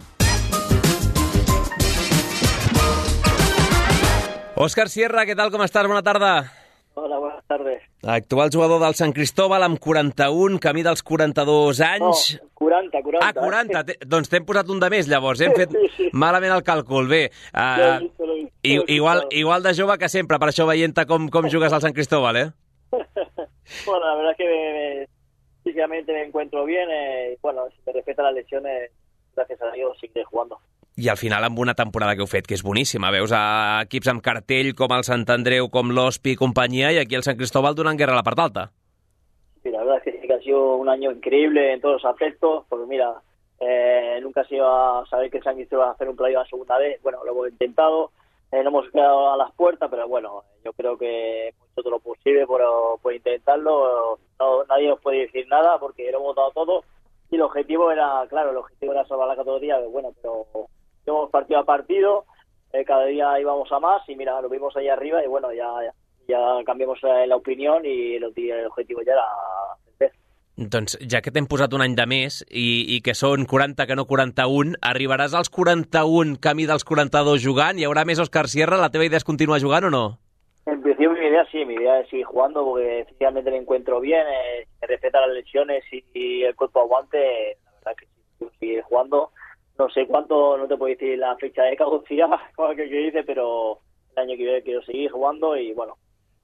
Òscar Sierra, què tal, com estàs? Bona tarda. Hola, buenas tardes. Actual jugador del Sant Cristóbal amb quaranta-un, camí dels quaranta-dos anys. No, quaranta, quaranta. Ah, quaranta. Eh? Doncs t'hem posat un de més, llavors. Hem fet sí, sí. malament el càlcul. Bé, uh, i, igual, igual de jove que sempre, per això veient-te com, com jugues al Sant Cristóbal, eh? Bueno, la verdad es que me, me, físicamente me encuentro bien. Eh, bueno, si me respeta las lesiones, gracias a Dios, seguiré jugando. I al final amb una temporada que heu fet, que és boníssima. Veus a equips amb cartell com el Sant Andreu, com l'Hospi i companyia, i aquí el Sant Cristóbal donant guerra a la part alta. Sí, la verdad es que sí que ha sido un año increíble en todos los aspectos, porque mira, eh, nunca se iba a saber que el Sant Cristóbal va a hacer un playoff a segunda vez. Bueno, lo hemos intentado, eh, no hemos quedado a las puertas, pero bueno, yo creo que hemos hecho todo lo posible por, por intentarlo. No, nadie nos puede decir nada porque lo hemos dado todo y el objetivo era, claro, el objetivo era salvar la categoría, bueno, pero íbamos partido a partido, eh, cada día íbamos a más y mira, lo vimos ahí arriba y bueno, ya, ya, ya cambiamos la, la opinión y el, el objetivo ya era vencer. Doncs ja que t'hem posat un any de més i, i que són quaranta que no quaranta-un, arribaràs als quaranta-un camí dels quaranta-dos jugant? Hi haurà més Òscar Sierra? La teva idea és continuar jugant o no? En principio mi idea sí, mi idea es seguir jugando porque físicamente me encuentro bien, eh, me respeta las lesiones y, y el cuerpo aguante, la verdad que sí, seguir jugando. No sé cuánto, no te puedo decir la fecha de caducidad, como que dice, pero el año que viene quiero seguir jugando y bueno,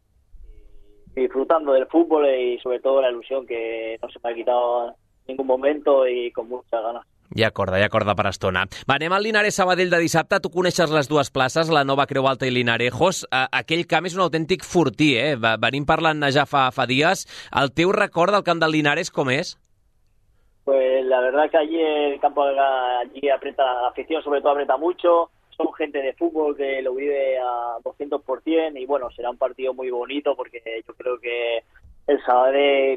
y disfrutando del fútbol y sobre todo la ilusión que no se me ha quitado en ningún momento y con muchas ganas. Ja acorda, ja acorda per estona. Va, anem al Linares Sabadell de dissabte. Tu coneixes les dues places, la nova Creu Alta i Linarejos. Aquell camp és un autèntic fortí, eh? Venim parlant ja fa, fa dies. El teu record del camp del Linares com és? Pues la verdad que allí el campo allí aprieta, la afición sobre todo aprieta mucho, son gente de fútbol que lo vive a doscientos por ciento y bueno, será un partido muy bonito porque yo creo que el Sabadell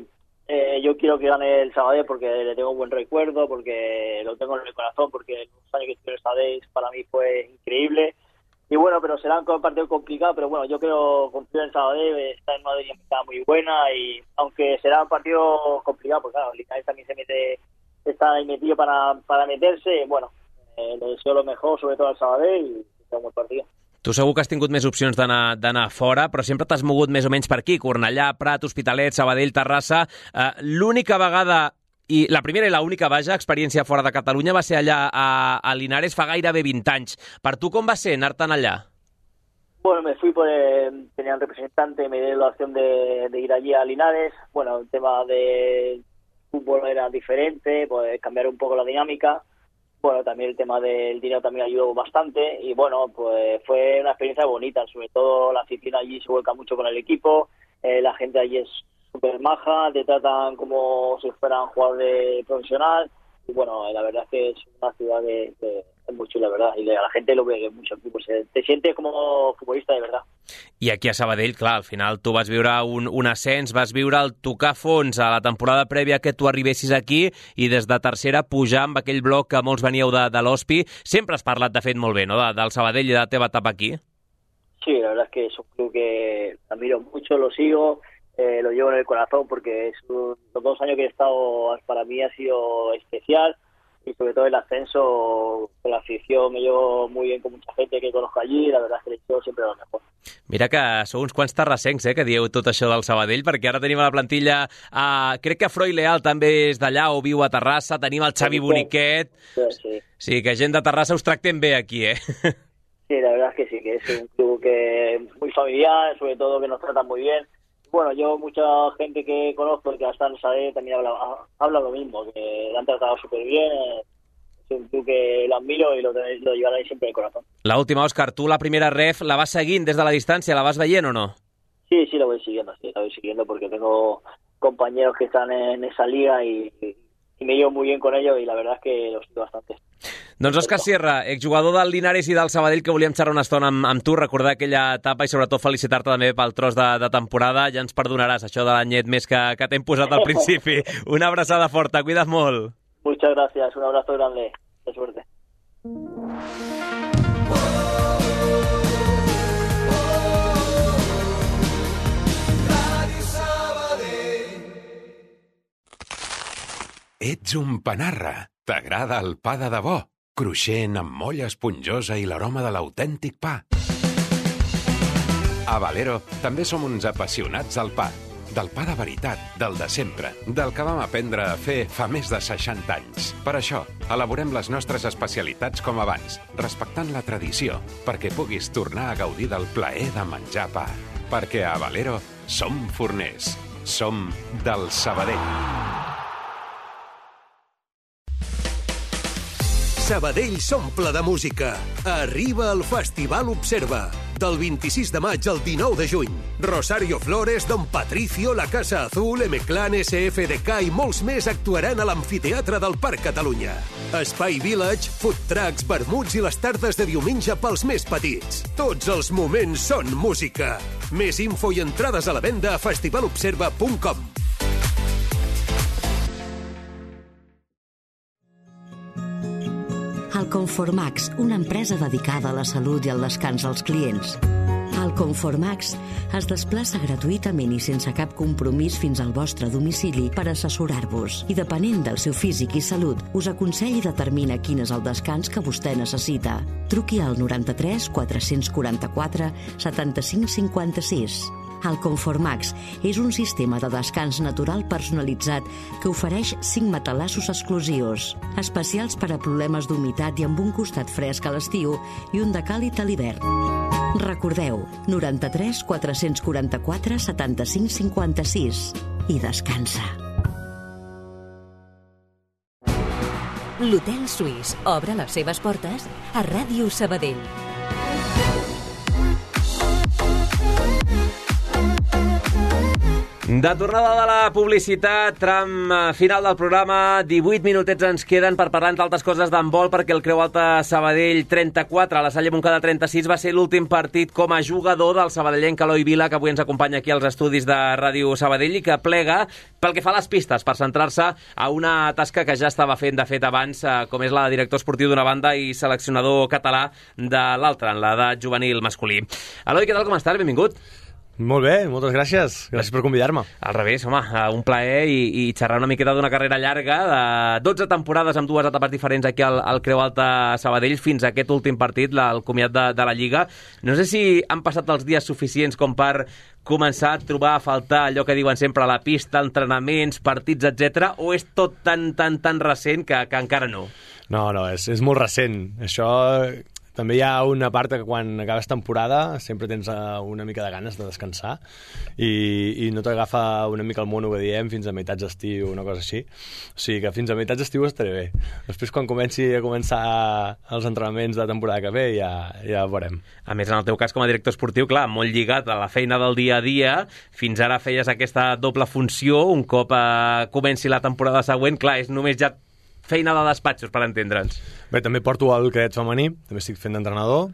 eh, yo quiero que gane el Sabadell porque le tengo un buen recuerdo, porque lo tengo en el corazón, porque los años que estuve en el Sabadell para mí fue increíble. Y bueno, pero será un partido complicado, pero bueno, yo creo que el Sabadell está en una dinámica muy buena y aunque será un partido complicado, pues claro, el Linares también se mete, está ahí metido para, para meterse, bueno, eh, le deseo lo mejor, sobre todo al Sabadell, y será un buen partido. Tu segur que has tingut més opcions d'anar d'anar fora, però sempre t'has mogut més o menys per aquí, Cornellà, Prat, Hospitalet, Sabadell, Terrassa. Eh, l'única vegada, i la primera i l'única, vaja, experiència fora de Catalunya va ser allà a, a Linares fa gairebé vint anys. Per tu com va ser anar-te'n allà? Bueno, me fui, pues, tenía un representante, me dio la opción de, de ir allí a Linares. Bueno, el tema del fútbol era diferente, pues cambiar un poco la dinámica. Bueno, también el tema del dinero también ayudó bastante y bueno, pues fue una experiencia bonita, sobre todo la afición allí se vuelca mucho con el equipo, eh, la gente allí es súper maja, te tratan como si fueran jugadores profesional y bueno, la verdad es que es una ciudad que, que es muy chula, la verdad, y a la gente lo ve mucho, pues, te sientes como futbolista de verdad. I aquí a Sabadell, clar, al final tu vas viure un, un ascens, vas viure el tocar fons a la temporada prèvia que tu arribessis aquí i des de tercera pujar amb aquell bloc que molts veníeu de, de l'Hospi. Sempre has parlat, de fet, molt bé, no?, de, del Sabadell i de la teva etapa aquí. Sí, la verdad es que es un club que admiro mucho, lo sigo, eh, lo llevo en el corazón porque es un, los dos años que he estado para mí ha sido especial. Y sobre todo el ascenso, con la afición me llevo muy bien con mucha gente que conozco allí, la verdad es que le deseo siempre lo mejor. Mira que sou uns quants terrassencs, eh, que dieu tot això del Sabadell, perquè ara tenim a la plantilla, eh, crec que Froi Leal també és d'allà o viu a Terrassa, tenim el Xavi Boniquet. Sí, sí. Sí, que gent de Terrassa us tractem bé aquí, eh? Sí, la verdad es que sí, que es un club que es muy familiar, sobre todo que nos tratan muy bien. Bueno, yo, mucha gente que conozco que hasta no sabe, también habla, habla lo mismo, que lo han tratado súper bien. Es un club que lo admiro y lo, lo llevaré siempre en el corazón. La última, Òscar, tu la primera ref la vas seguint des de la distància, la vas veient o no? Sí, sí, la voy siguiendo, sí, la voy siguiendo porque tengo compañeros que están en esa liga y, y me llevo muy bien con ellos y la verdad es que los sigo bastante. Doncs Òscar Sierra, exjugador del Linares i del Sabadell, que volíem xerrar una estona amb, amb tu, recordar aquella etapa i sobretot felicitar-te també pel tros de, de temporada. Ja ens perdonaràs això de l'anyet més que, que t'hem posat al principi. Una abraçada forta, cuida't molt. Muchas gracias, un abrazo grande, de suerte. Ets un panarra. T'agrada el pa de debò, cruixent amb molla esponjosa i l'aroma de l'autèntic pa. A Valero també som uns apassionats del pa, del pa de veritat, del de sempre, del que vam aprendre a fer fa més de seixanta anys. Per això, elaborem les nostres especialitats com abans, respectant la tradició, perquè puguis tornar a gaudir del plaer de menjar pa. Perquè a Valero som forners, som del Sabadell. Sabadell s'omple de música. Arriba el Festival Observa. Del vint-i-sis de maig al dinou de juny. Rosario Flores, Don Patricio, La Casa Azul, M-Clan, S F D K i molts més actuaran a l'Amfiteatre del Parc Catalunya. Espai Village, food trucks, vermuts i les tardes de diumenge pels més petits. Tots els moments són música. Més info i entrades a la venda a festivalobserva punt com. El Conformax, una empresa dedicada a la salut i al descans dels clients. El Conformax es desplaça gratuïtament i sense cap compromís fins al vostre domicili per assessorar-vos. I depenent del seu físic i salut, us aconsella i determina quin és el descans que vostè necessita. Truqui al noranta-tres quatre-cents quaranta-quatre setanta-cinc cinquanta-sis. El Conformax és un sistema de descans natural personalitzat que ofereix cinc matalassos exclusius, especials per a problemes d'humitat i amb un costat fresc a l'estiu i un de càlid a l'hivern. Recordeu, noranta-tres quatre-cents quaranta-quatre setanta-cinc cinquanta-sis i descansa. L'Hotel Suís obre les seves portes a Ràdio Sabadell. De tornada de la publicitat, tram final del programa, divuit minutets ens queden per parlar entre altres coses d'handbol, perquè el Creu Alta Sabadell trenta-quatre, a la Salle Montcada trenta-sis, va ser l'últim partit com a jugador del sabadellenc Eloi Vila, que avui ens acompanya aquí als estudis de Ràdio Sabadell i que plega pel que fa a les pistes per centrar-se a una tasca que ja estava fent, de fet, abans, com és la de director esportiu d'una banda i seleccionador català de l'altra, en l'edat juvenil masculí. Eloi, què tal, com estàs? Benvingut. Molt bé, moltes gràcies. Gràcies per convidar-me. Al revés, home, un plaer i, i xerrar una miqueta d'una carrera llarga de dotze temporades amb dues etapes diferents aquí al, al Creu Alta Sabadell fins a aquest últim partit, la, el comiat de, de la Lliga. No sé si han passat els dies suficients com per començar a trobar a faltar allò que diuen sempre, la pista, entrenaments, partits, etcètera, o és tot tan, tan, tan recent que, que encara no? No, no, és, és molt recent. Això... També hi ha una part que quan acabes temporada sempre tens una mica de ganes de descansar i, i no t'agafa una mica el mono que diem fins a meitats d'estiu, una cosa així. O sigui que fins a meitats d'estiu estaré bé. Després quan comenci a començar els entrenaments de temporada que ve ja, ja veurem. A més, en el teu cas com a director esportiu, clar, molt lligat a la feina del dia a dia, fins ara feies aquesta doble funció, un cop eh, comenci la temporada següent, clar, és només ja feina de despatxos, per entendre'ns. Bé, també porto el cadet femení, també estic fent d'entrenador,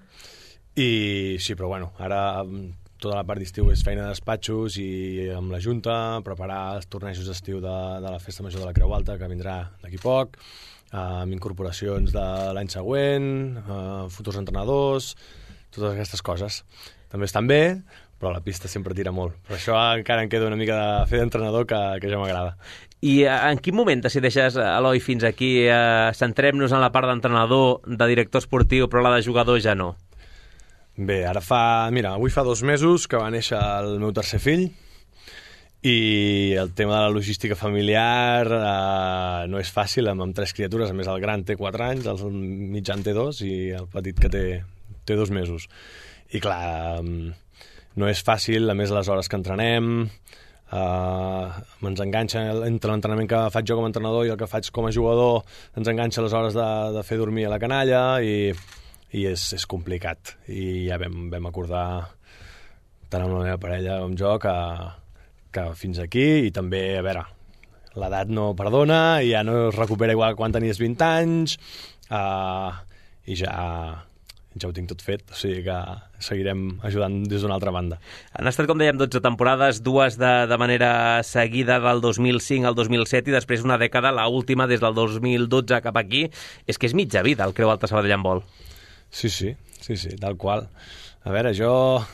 i sí, però bueno, ara tota la part d'estiu és feina de despatxos i amb la Junta, preparar els tornejos d'estiu de, de la Festa Major de la Creu Alta, que vindrà d'aquí poc, amb incorporacions de l'any següent, futurs entrenadors, totes aquestes coses. També estan bé, però la pista sempre tira molt. Per això encara em queda una mica de fer d'entrenador que, que ja m'agrada. I en quin moment decideixes, Eloi, fins aquí, eh, centrem-nos en la part d'entrenador, de director esportiu, però la de jugador ja no? Bé, ara fa... Mira, avui fa dos mesos que va néixer el meu tercer fill i el tema de la logística familiar eh, no és fàcil, amb, amb tres criatures. A més, el gran té quatre anys, el mitjan té dos i el petit que té, té dos mesos. I clar, no és fàcil, a més les hores que entrenem... Uh, ens enganxa entre l'entrenament que faig jo com a entrenador i el que faig com a jugador, ens enganxa les hores de, de fer dormir a la canalla i, i és, és complicat i ja vam, vam acordar tant amb la meva parella com jo que, que fins aquí, i també, a veure, l'edat no perdona i ja no es recupera igual quan tenies vint anys, uh, i ja ja ho tinc tot fet, o sigui que seguirem ajudant des d'una altra banda. Han estat, com dèiem, dotze temporades, dues de, de manera seguida del dos mil cinc al dos mil set i després una dècada, la última des del dos mil dotze cap aquí. És que és mitja vida el Creu Alta Sabadell handbol. Sí, sí, sí, sí, tal qual. A veure, jo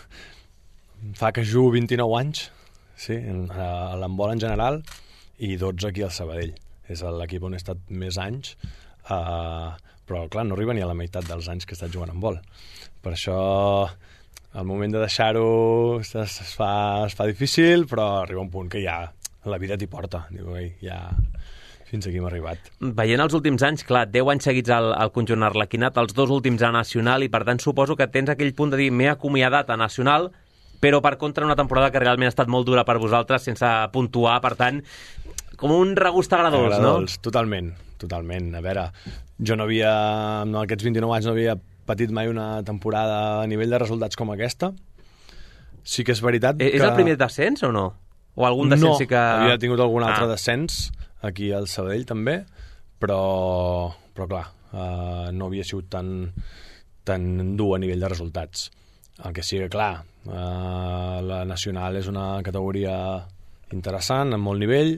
fa que jugo vint-i-nou anys, sí, a l'handbol en general, i dotze aquí al Sabadell. És l'equip on he estat més anys, uh, però clar, no arriba ni a la meitat dels anys que he estat jugant en vol. Per això el moment de deixar-ho es, es, fa, es fa difícil, però arriba un punt que ja la vida t'hi porta. Diu, ei, ja fins aquí hem arribat. Veient els últims anys, clar, deu anys seguits al, al conjunt arlequinat, els dos últims a Nacional, i per tant suposo que tens aquell punt de dir m'he acomiadat a Nacional, però per contra una temporada que realment ha estat molt dura per vosaltres sense puntuar, per tant, com un regust agradós, no? Agradós, totalment, totalment. A veure, jo no havia, en aquests vint-i-nou anys no havia patit mai una temporada a nivell de resultats com aquesta. Sí que és veritat que... És el primer descens o no? O algun descens no, sí que... No, havia tingut algun altre ah. descens aquí al Sabadell també, però, però clar, uh, no havia sigut tan, tan dur a nivell de resultats. El que sí que, clar, uh, la Nacional és una categoria interessant, amb molt nivell,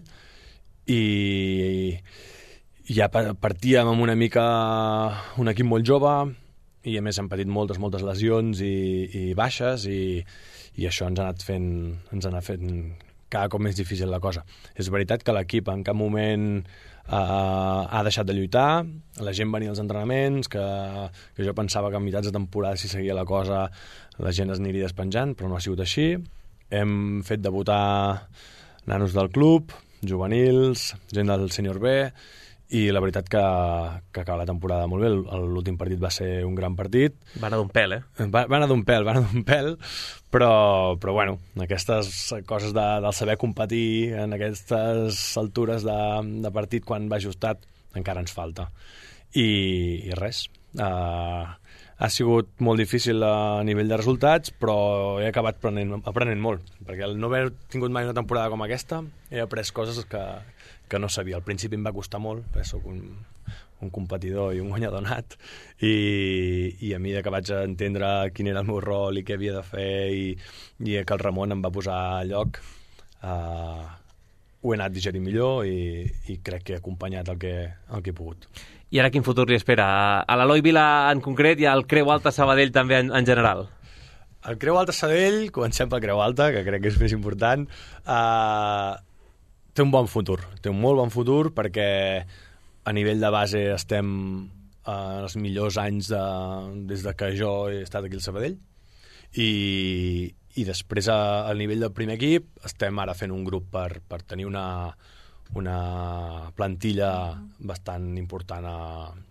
i ja partíem amb una mica un equip molt jove i a més hem patit moltes, moltes lesions i, i baixes i, i això ens ha anat fent ens ha anat fent cada cop més difícil la cosa. És veritat que l'equip en cap moment eh, ha deixat de lluitar, la gent venia als entrenaments, que, que jo pensava que a mitjans de temporada si seguia la cosa la gent es aniria despenjant, però no ha sigut així. Hem fet debutar nanos del club, juvenils, gent del sènior B, i la veritat que, que acaba la temporada molt bé. L'últim partit va ser un gran partit. Va anar d'un pèl, eh? Va, va anar d'un pèl, va anar d'un pèl, però, però bueno, aquestes coses de, del saber competir en aquestes altures de, de partit quan va ajustat encara ens falta. I, i res, uh, ha sigut molt difícil a nivell de resultats, però he acabat aprenent, aprenent molt, perquè al no haver tingut mai una temporada com aquesta, he après coses que, que no sabia. Al principi em va costar molt, perquè soc un, un competidor i un guanyador nat, i, i a mesura que vaig entendre quin era el meu rol i què havia de fer, i, i que el Ramon em va posar a lloc, uh, ho he anat digerint millor i, i crec que he acompanyat el que, el que he pogut. I ara quin futur li espera? A l'Eloi Vila en concret i al Creu Alta Sabadell també en, en general? El Creu Alta Sabadell, comencem pel Creu Alta, que crec que és més important, uh, té un bon futur, té un molt bon futur perquè a nivell de base estem en els millors anys de, des de que jo he estat aquí al Sabadell i, i després a, al nivell del primer equip estem ara fent un grup per, per tenir una, una plantilla bastant important a,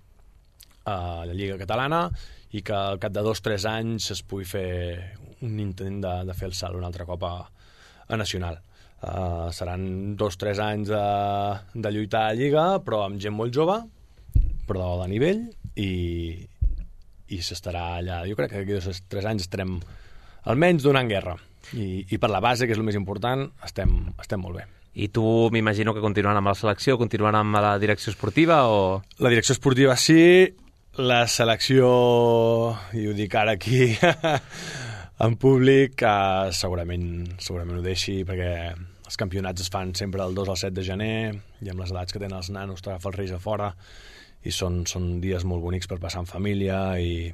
a la Lliga Catalana i que al cap de dos o tres anys es pugui fer un intent de, de fer el salt un altre cop a, a Nacional. Uh, seran dos o tres anys de, de lluitar a Lliga, però amb gent molt jove, però de nivell, i, i s'estarà allà. Jo crec que d'aquí dos o tres anys estarem almenys donant guerra. I, i per la base, que és el més important, estem, estem molt bé. I tu m'imagino que continuant amb la selecció, continuant amb la direcció esportiva o...? La direcció esportiva sí, la selecció, i ho dic ara aquí... en públic eh, segurament, segurament ho deixi perquè els campionats es fan sempre del dos al set de gener i amb les edats que tenen els nanos t'agafa els reis a fora i són, són dies molt bonics per passar en família i,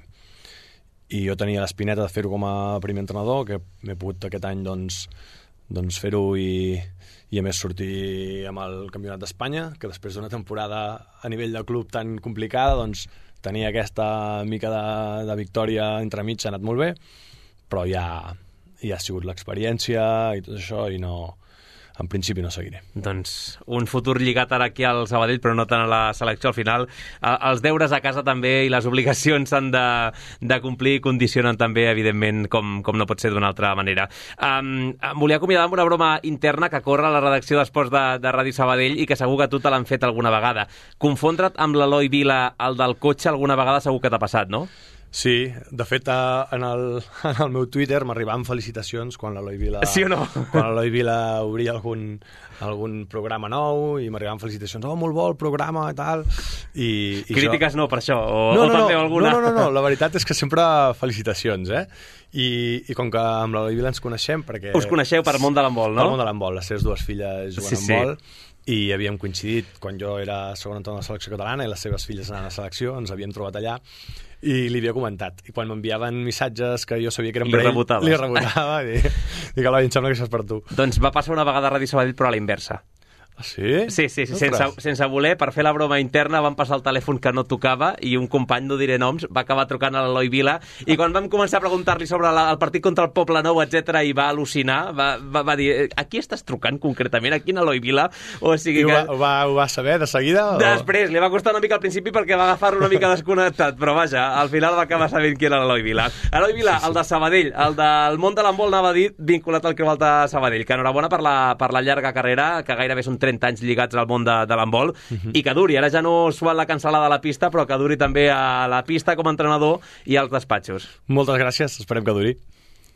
i jo tenia l'espineta de fer-ho com a primer entrenador que m'he pogut aquest any doncs, doncs fer-ho i, i a més sortir amb el Campionat d'Espanya que després d'una temporada a nivell de club tan complicada doncs tenia aquesta mica de, de victòria entremig, ha anat molt bé però ja, ja ha sigut l'experiència i tot això i no, en principi no seguiré. Doncs un futur lligat ara aquí al Sabadell, però no tant a la selecció. Al final, els deures a casa també i les obligacions s'han de, de complir i condicionen també, evidentment, com, com no pot ser d'una altra manera. Um, em volia acomiadar amb una broma interna que corre a la redacció d'Esports de, de Ràdio Sabadell i que segur que tu te l'han fet alguna vegada. Confondre't amb l'Eloi Vila, el del cotxe, alguna vegada segur que t'ha passat, no? Sí, de fet, en el, en el meu Twitter m'arribaven felicitacions quan l'Eloi Vila... Sí o no? Quan l'Eloi Vila obria algun, algun programa nou i m'arribaven felicitacions. Oh, molt bo el programa i tal. I, i Crítiques jo... no, per això? O, no, o no, també no, alguna? no, no, no, la veritat és que sempre felicitacions, eh? I, i com que amb l'Eloi Vila ens coneixem... perquè us coneixeu per món de l'handbol, no? Per món de l'handbol. Les seves dues filles juguen sí, a handbol. Sí. I havíem coincidit quan jo era segon entrenador de la selecció catalana i les seves filles anaven a la selecció, ens havíem trobat allà i li havia comentat. I quan m'enviaven missatges que jo sabia que eren per ell, li rebotava i dic, Eloi, em sembla que això és per tu. Doncs va passar una vegada a Ràdio Sabadell, però a la inversa. Ah, sí? Sí, sí, sí sense, sense voler, per fer la broma interna, van passar el telèfon que no tocava i un company, no diré noms, va acabar trucant a l'Eloi Vila i quan vam començar a preguntar-li sobre la, el partit contra el Poble Nou, etcètera, i va al·lucinar, va, va, va dir, a qui estàs trucant concretament? A quin Eloi Vila? O sigui I que... ho, va, ho, va, ho va saber de seguida? O... Després, li va costar una mica al principi perquè va agafar-lo una mica desconnectat, però vaja, al final va acabar sabent qui era l'Eloi Vila. Eloi Vila, sí, sí. El de Sabadell, el del món de l'handbol, anava a dir, vinculat al Creu Alta Sabadell, que enhorabona per la, per la llarga carrera, que gairebé són trenta anys lligats al món de, de l'handbol, uh-huh. I que duri, ara ja no suat la cancel·lada a la pista, però que duri també a la pista com a entrenador i als despatxos. Moltes gràcies, esperem que duri.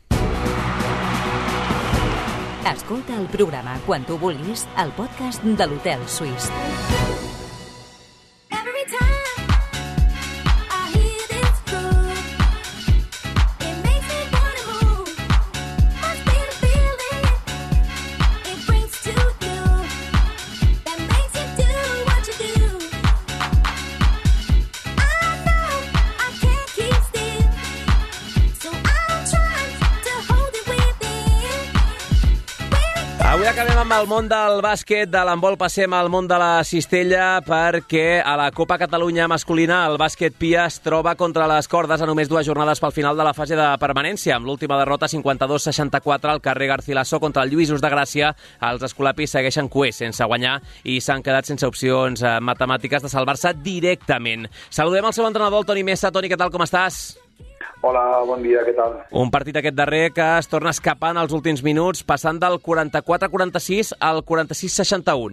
Escolta el programa quan tu vulguis al podcast de l'Hotel Suís. Avui acabem amb el món del bàsquet, de l'handbol passem al món de la cistella perquè a la Copa Catalunya masculina el bàsquet Pia es troba contra les cordes a només dues jornades pel final de la fase de permanència. Amb l'última derrota cinquanta-dos seixanta-quatre al carrer Garcilaso contra el Lluïsos de Gràcia, els escolapis segueixen cuers sense guanyar i s'han quedat sense opcions matemàtiques de salvar-se directament. Saludem el seu entrenador, el Toni Messa. Toni, què tal, com estàs? Hola, bon dia, què tal? Un partit aquest darrer que es torna escapant als últims minuts, passant del quaranta-quatre quaranta-sis al quaranta-sis seixanta-un.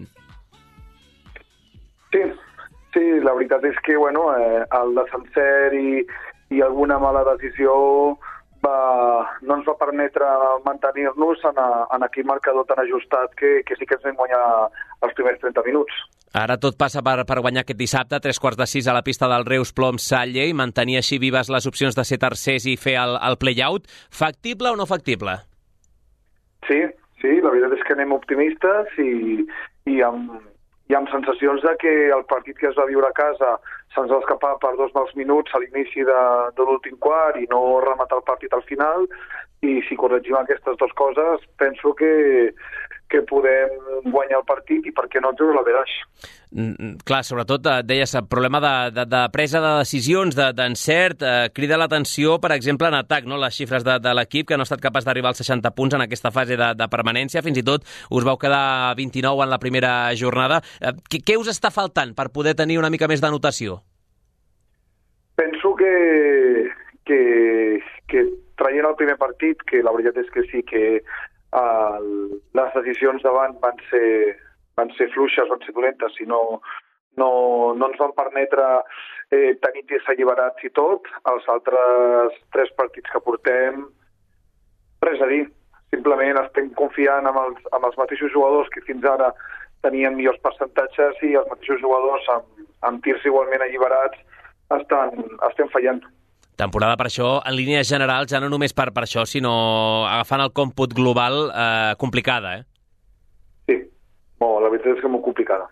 Sí, sí, la veritat és que bueno, eh, el de Sencer i, i alguna mala decisió va, no ens va permetre mantenir-nos en, a, en aquell marcador tan ajustat que, que sí que ens vam guanyar els primers trenta minuts. Ara tot passa per, per guanyar aquest dissabte, tres quarts de sis a la pista del Reus Plom-Salle i mantenir així vives les opcions de ser tercers i fer el, el play-out. Factible o no factible? Sí, sí, la veritat és que anem optimistes i, i, amb, i amb sensacions de que el partit que es va viure a casa se'ns va escapar per dos mals minuts a l'inici de, de l'últim quart i no rematar el partit al final, i si corregim aquestes dues coses penso que, que podem guanyar el partit i per què no treure l'averaix. Mm, clar, sobretot, eh, deies, problema de, de, de presa de decisions, d'encert, de, eh, crida l'atenció, per exemple, en atac, no? Les xifres de, de l'equip, que no ha estat capaç d'arribar als seixanta punts en aquesta fase de, de permanència, fins i tot us vau quedar vint-i-nou en la primera jornada. Eh, què, què us està faltant per poder tenir una mica més d'anotació? Penso que, que, que traient el primer partit, que la veritat és que sí que uh, les decisions davant van ser, van ser fluixes, van ser dolentes, i no, no, no ens van permetre eh, tenir tirs alliberats i tot. Els altres tres partits que portem, res a dir. Simplement estem confiant amb els, amb els mateixos jugadors que fins ara tenien millors percentatges, i els mateixos jugadors amb, amb tirs igualment alliberats estan, estem fallant. Temporada, per això, en línies generals, ja no només per, per això, sinó agafant el còmput global, eh, complicada, eh? Sí, bon, la veritat és que és molt complicada.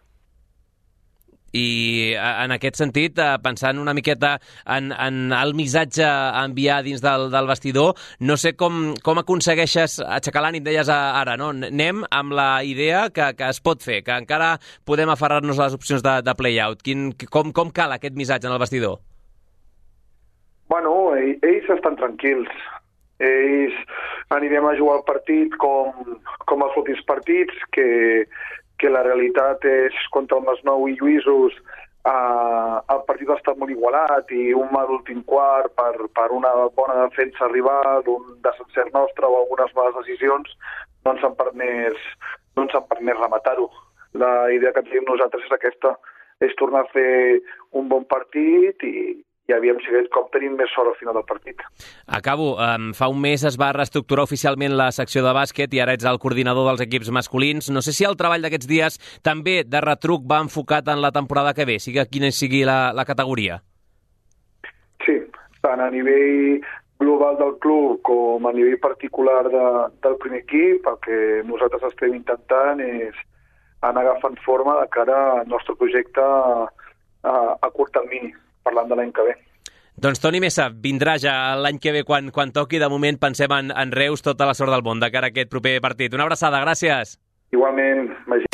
I en aquest sentit, pensant una miqueta en, en el missatge a enviar dins del, del vestidor, no sé com, com aconsegueixes aixecar l'ànim, deies ara, no? Anem amb la idea que, que es pot fer, que encara podem aferrar-nos a les opcions de, de play-out. Quin, com, com cal aquest missatge en el vestidor? Bueno, ells estan tranquils. Ells anirem a jugar el partit com, com els últims partits, que, que la realitat és contra el Masnou i Lluïsos. Uh, el partit ha estat molt igualat i un mal últim quart per, per una bona defensa rival, un desencert nostre o algunes males decisions, no ens han permès, no ens han permès rematar-ho. La idea que tenim nosaltres és aquesta, és tornar a fer un bon partit i, i aviam si aquest cop tenim més sort al final del partit. Acabo. Um, fa un mes es va reestructurar oficialment la secció de bàsquet i ara ets el coordinador dels equips masculins. No sé si el treball d'aquests dies també de retruc va enfocat en la temporada que ve, sigui quina sigui la, la categoria. Sí, tant a nivell global del club com a nivell particular de, del primer equip, el que nosaltres estem intentant és anar agafant forma de cara al nostre projecte a, a curt termini, parlant de l'any que ve. Doncs Toni Mesa vindrà ja l'any que ve quan, quan toqui. De moment pensem en, en Reus, tota la sort del món de cara a aquest proper partit. Una abraçada, gràcies. Igualment, Magí.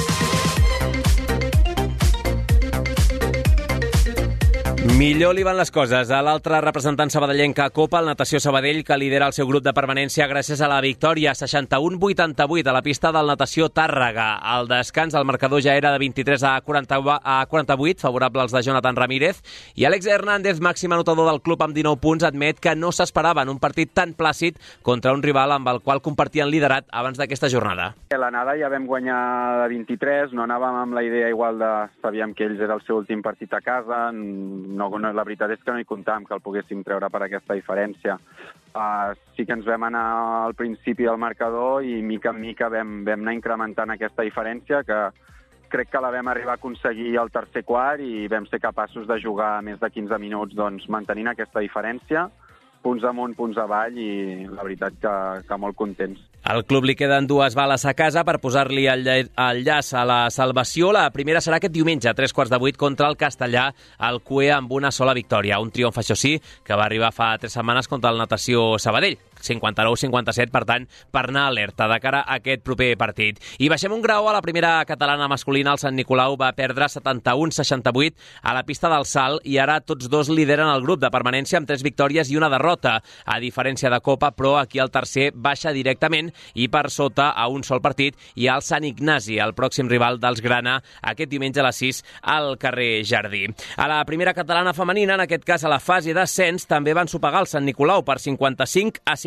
Millor li van les coses a l'altre representant sabadellenca a Copa, el Natació Sabadell, que lidera el seu grup de permanència gràcies a la victòria seixanta-u a vuitanta-vuit a la pista del Natació Tàrrega. Al descans el marcador ja era de vint-i-tres a quaranta-vuit, favorable als de Jonathan Ramírez, i Àlex Hernández, màxim anotador del club amb dinou punts, admet que no s'esperava en un partit tan plàcid contra un rival amb el qual compartien liderat abans d'aquesta jornada. A l'anada ja vam guanyar de vint-i-tres, no anàvem amb la idea igual de... Sabíem que ells era el seu últim partit a casa, no, no, la veritat és que no hi comptàvem que el poguéssim treure per aquesta diferència. Uh, sí que ens vam anar al principi del marcador i mica en mica vam, vam anar incrementant aquesta diferència, que crec que la vam arribar a aconseguir al tercer quart i vam ser capaços de jugar més de quinze minuts doncs, mantenint aquesta diferència, punts amunt, punts avall, i la veritat que, que molt contents. Al club li queden dues bales a casa per posar-li el, el llaç a la salvació. La primera serà aquest diumenge, a tres quarts de vuit, contra el Castellà, al C U E, amb una sola victòria. Un triomf, això sí, que va arribar fa tres setmanes contra el Natació Sabadell. cinquanta-nou a cinquanta-set, per tant, per anar alerta de cara a aquest proper partit. I baixem un grau a la primera catalana masculina. El Sant Nicolau va perdre setanta-u a seixanta-vuit a la pista del Salt i ara tots dos lideren el grup de permanència amb tres victòries i una derrota. A diferència de Copa, però aquí el tercer baixa directament i per sota a un sol partit hi ha el Sant Ignasi, el pròxim rival dels Grana, aquest diumenge a les sis al carrer Jardí. A la primera catalana femenina, en aquest cas a la fase d'ascens, també van sopegar el Sant Nicolau per cinquanta-cinc a cinquanta-cinc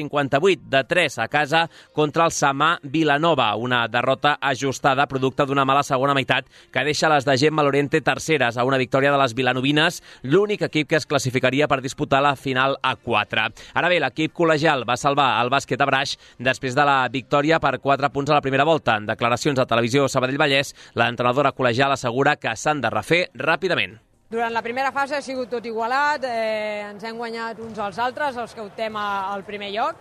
cinquanta-vuit, de tres a casa contra el Samà Vilanova, una derrota ajustada producte d'una mala segona meitat que deixa les de Gemma Lorente terceres a una victòria de les vilanovines, l'únic equip que es classificaria per disputar la final a quatre. Ara bé, l'equip col·legial va salvar el bàsquet a Braix després de la victòria per quatre punts a la primera volta. En declaracions a Televisió Sabadell Vallès, l'entrenadora col·legial assegura que s'han de refer ràpidament. Durant la primera fase ha sigut tot igualat, eh, ens hem guanyat uns als altres, els que optem al primer lloc,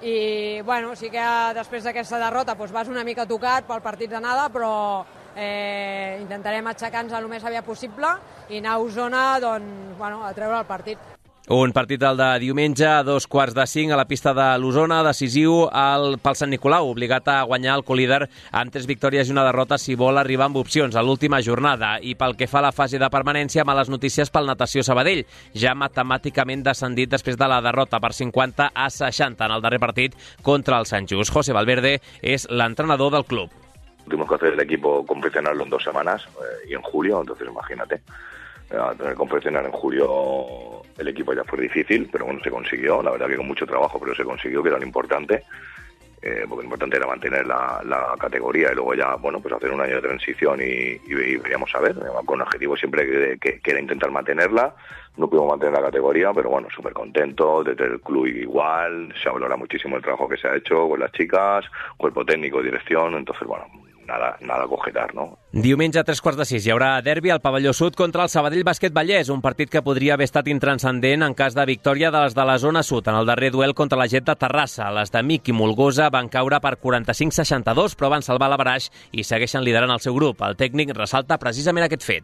i bueno, sí que després d'aquesta derrota doncs vas una mica tocat pel partit d'anada, però eh, intentarem aixecar-nos el més aviat possible i anar a Osona doncs, bueno, a treure el partit. Un partit el de diumenge a dos quarts de cinc a la pista de l'Osona, decisiu el, pel Sant Nicolau, obligat a guanyar el colíder amb tres victòries i una derrota si vol arribar amb opcions a l'última jornada. I pel que fa a la fase de permanència, males notícies pel Natació Sabadell, ja matemàticament descendit després de la derrota per cinquanta a seixanta en el darrer partit contra el Sant Just. José Valverde és l'entrenador del club. Tuvimos que hacer el equipo confeccionarlo en dos semanas eh, y en julio, entonces imagínate. A tener que confeccionar en julio el equipo ya fue difícil, pero bueno, se consiguió, la verdad que con mucho trabajo, pero se consiguió, que era lo importante, eh, porque lo importante era mantener la, la categoría y luego ya, bueno, pues hacer un año de transición y, y, y veríamos a ver, con un objetivo siempre que, que, que era intentar mantenerla. No pudimos mantener la categoría, pero bueno, súper contento, desde el club igual, se valora muchísimo el trabajo que se ha hecho con las chicas, cuerpo técnico, dirección, entonces bueno, nada, nada a cogetar, ¿no? Diumenge a tres quarts de sis hi haurà derbi al pavelló sud contra el Sabadell Bàsquet Vallès, un partit que podria haver estat intranscendent en cas de victòria de les de la zona sud en el darrer duel contra la Jet de Terrassa. Les de Miqui Molgosa van caure per quaranta-cinc a seixanta-dos, però van salvar la Braix i segueixen liderant el seu grup. El tècnic ressalta precisament aquest fet.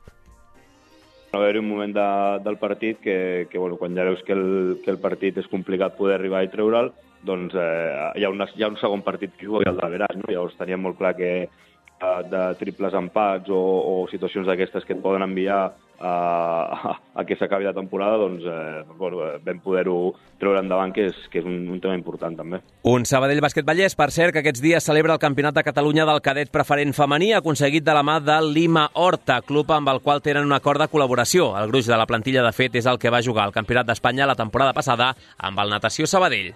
Va haver un moment de, del partit que, que bueno, quan ja veus que el, que el partit és complicat poder arribar i treure'l, doncs eh, hi, ha una, hi ha un segon partit que juga el de Veràs, no? Llavors teníem molt clar que eh, de triples empats o, o situacions d'aquestes que et poden enviar a, a, a que s'acabi la temporada, doncs eh, bueno, vam poder-ho treure endavant, que és, que és un, un tema important també. Un Sabadell Bàsquet Vallès, per cert, que aquests dies celebra el Campionat de Catalunya del cadet preferent femení, aconseguit de la mà del Lima Horta, club amb el qual tenen un acord de col·laboració. El gruix de la plantilla, de fet, és el que va jugar al Campionat d'Espanya la temporada passada amb el Natació Sabadell.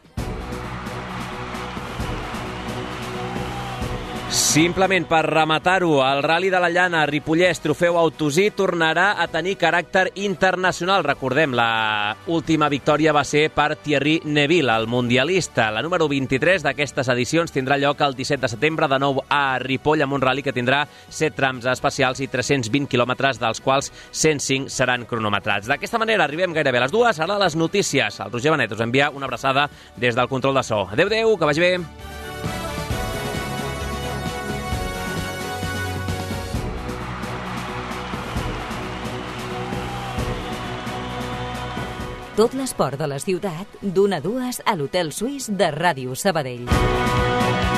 Simplement per rematar-ho, el Rally de la Llana Ripollès Trofeu Autosí tornarà a tenir caràcter internacional. Recordem, la última victòria va ser per Thierry Neville, el mundialista. La número vint-i-tres d'aquestes edicions tindrà lloc el disset de setembre, de nou a Ripoll, amb un rally que tindrà set trams especials i tres-cents vint quilòmetres, dels quals cent cinc seran cronometrats. D'aquesta manera arribem gairebé a les dues. Ara les notícies. El Roger Benet us envia una abraçada des del control de so. Adéu-adéu, que vagi bé. Tot l'esport de la ciutat, d'una a dues a l'Hotel Suís de Ràdio Sabadell.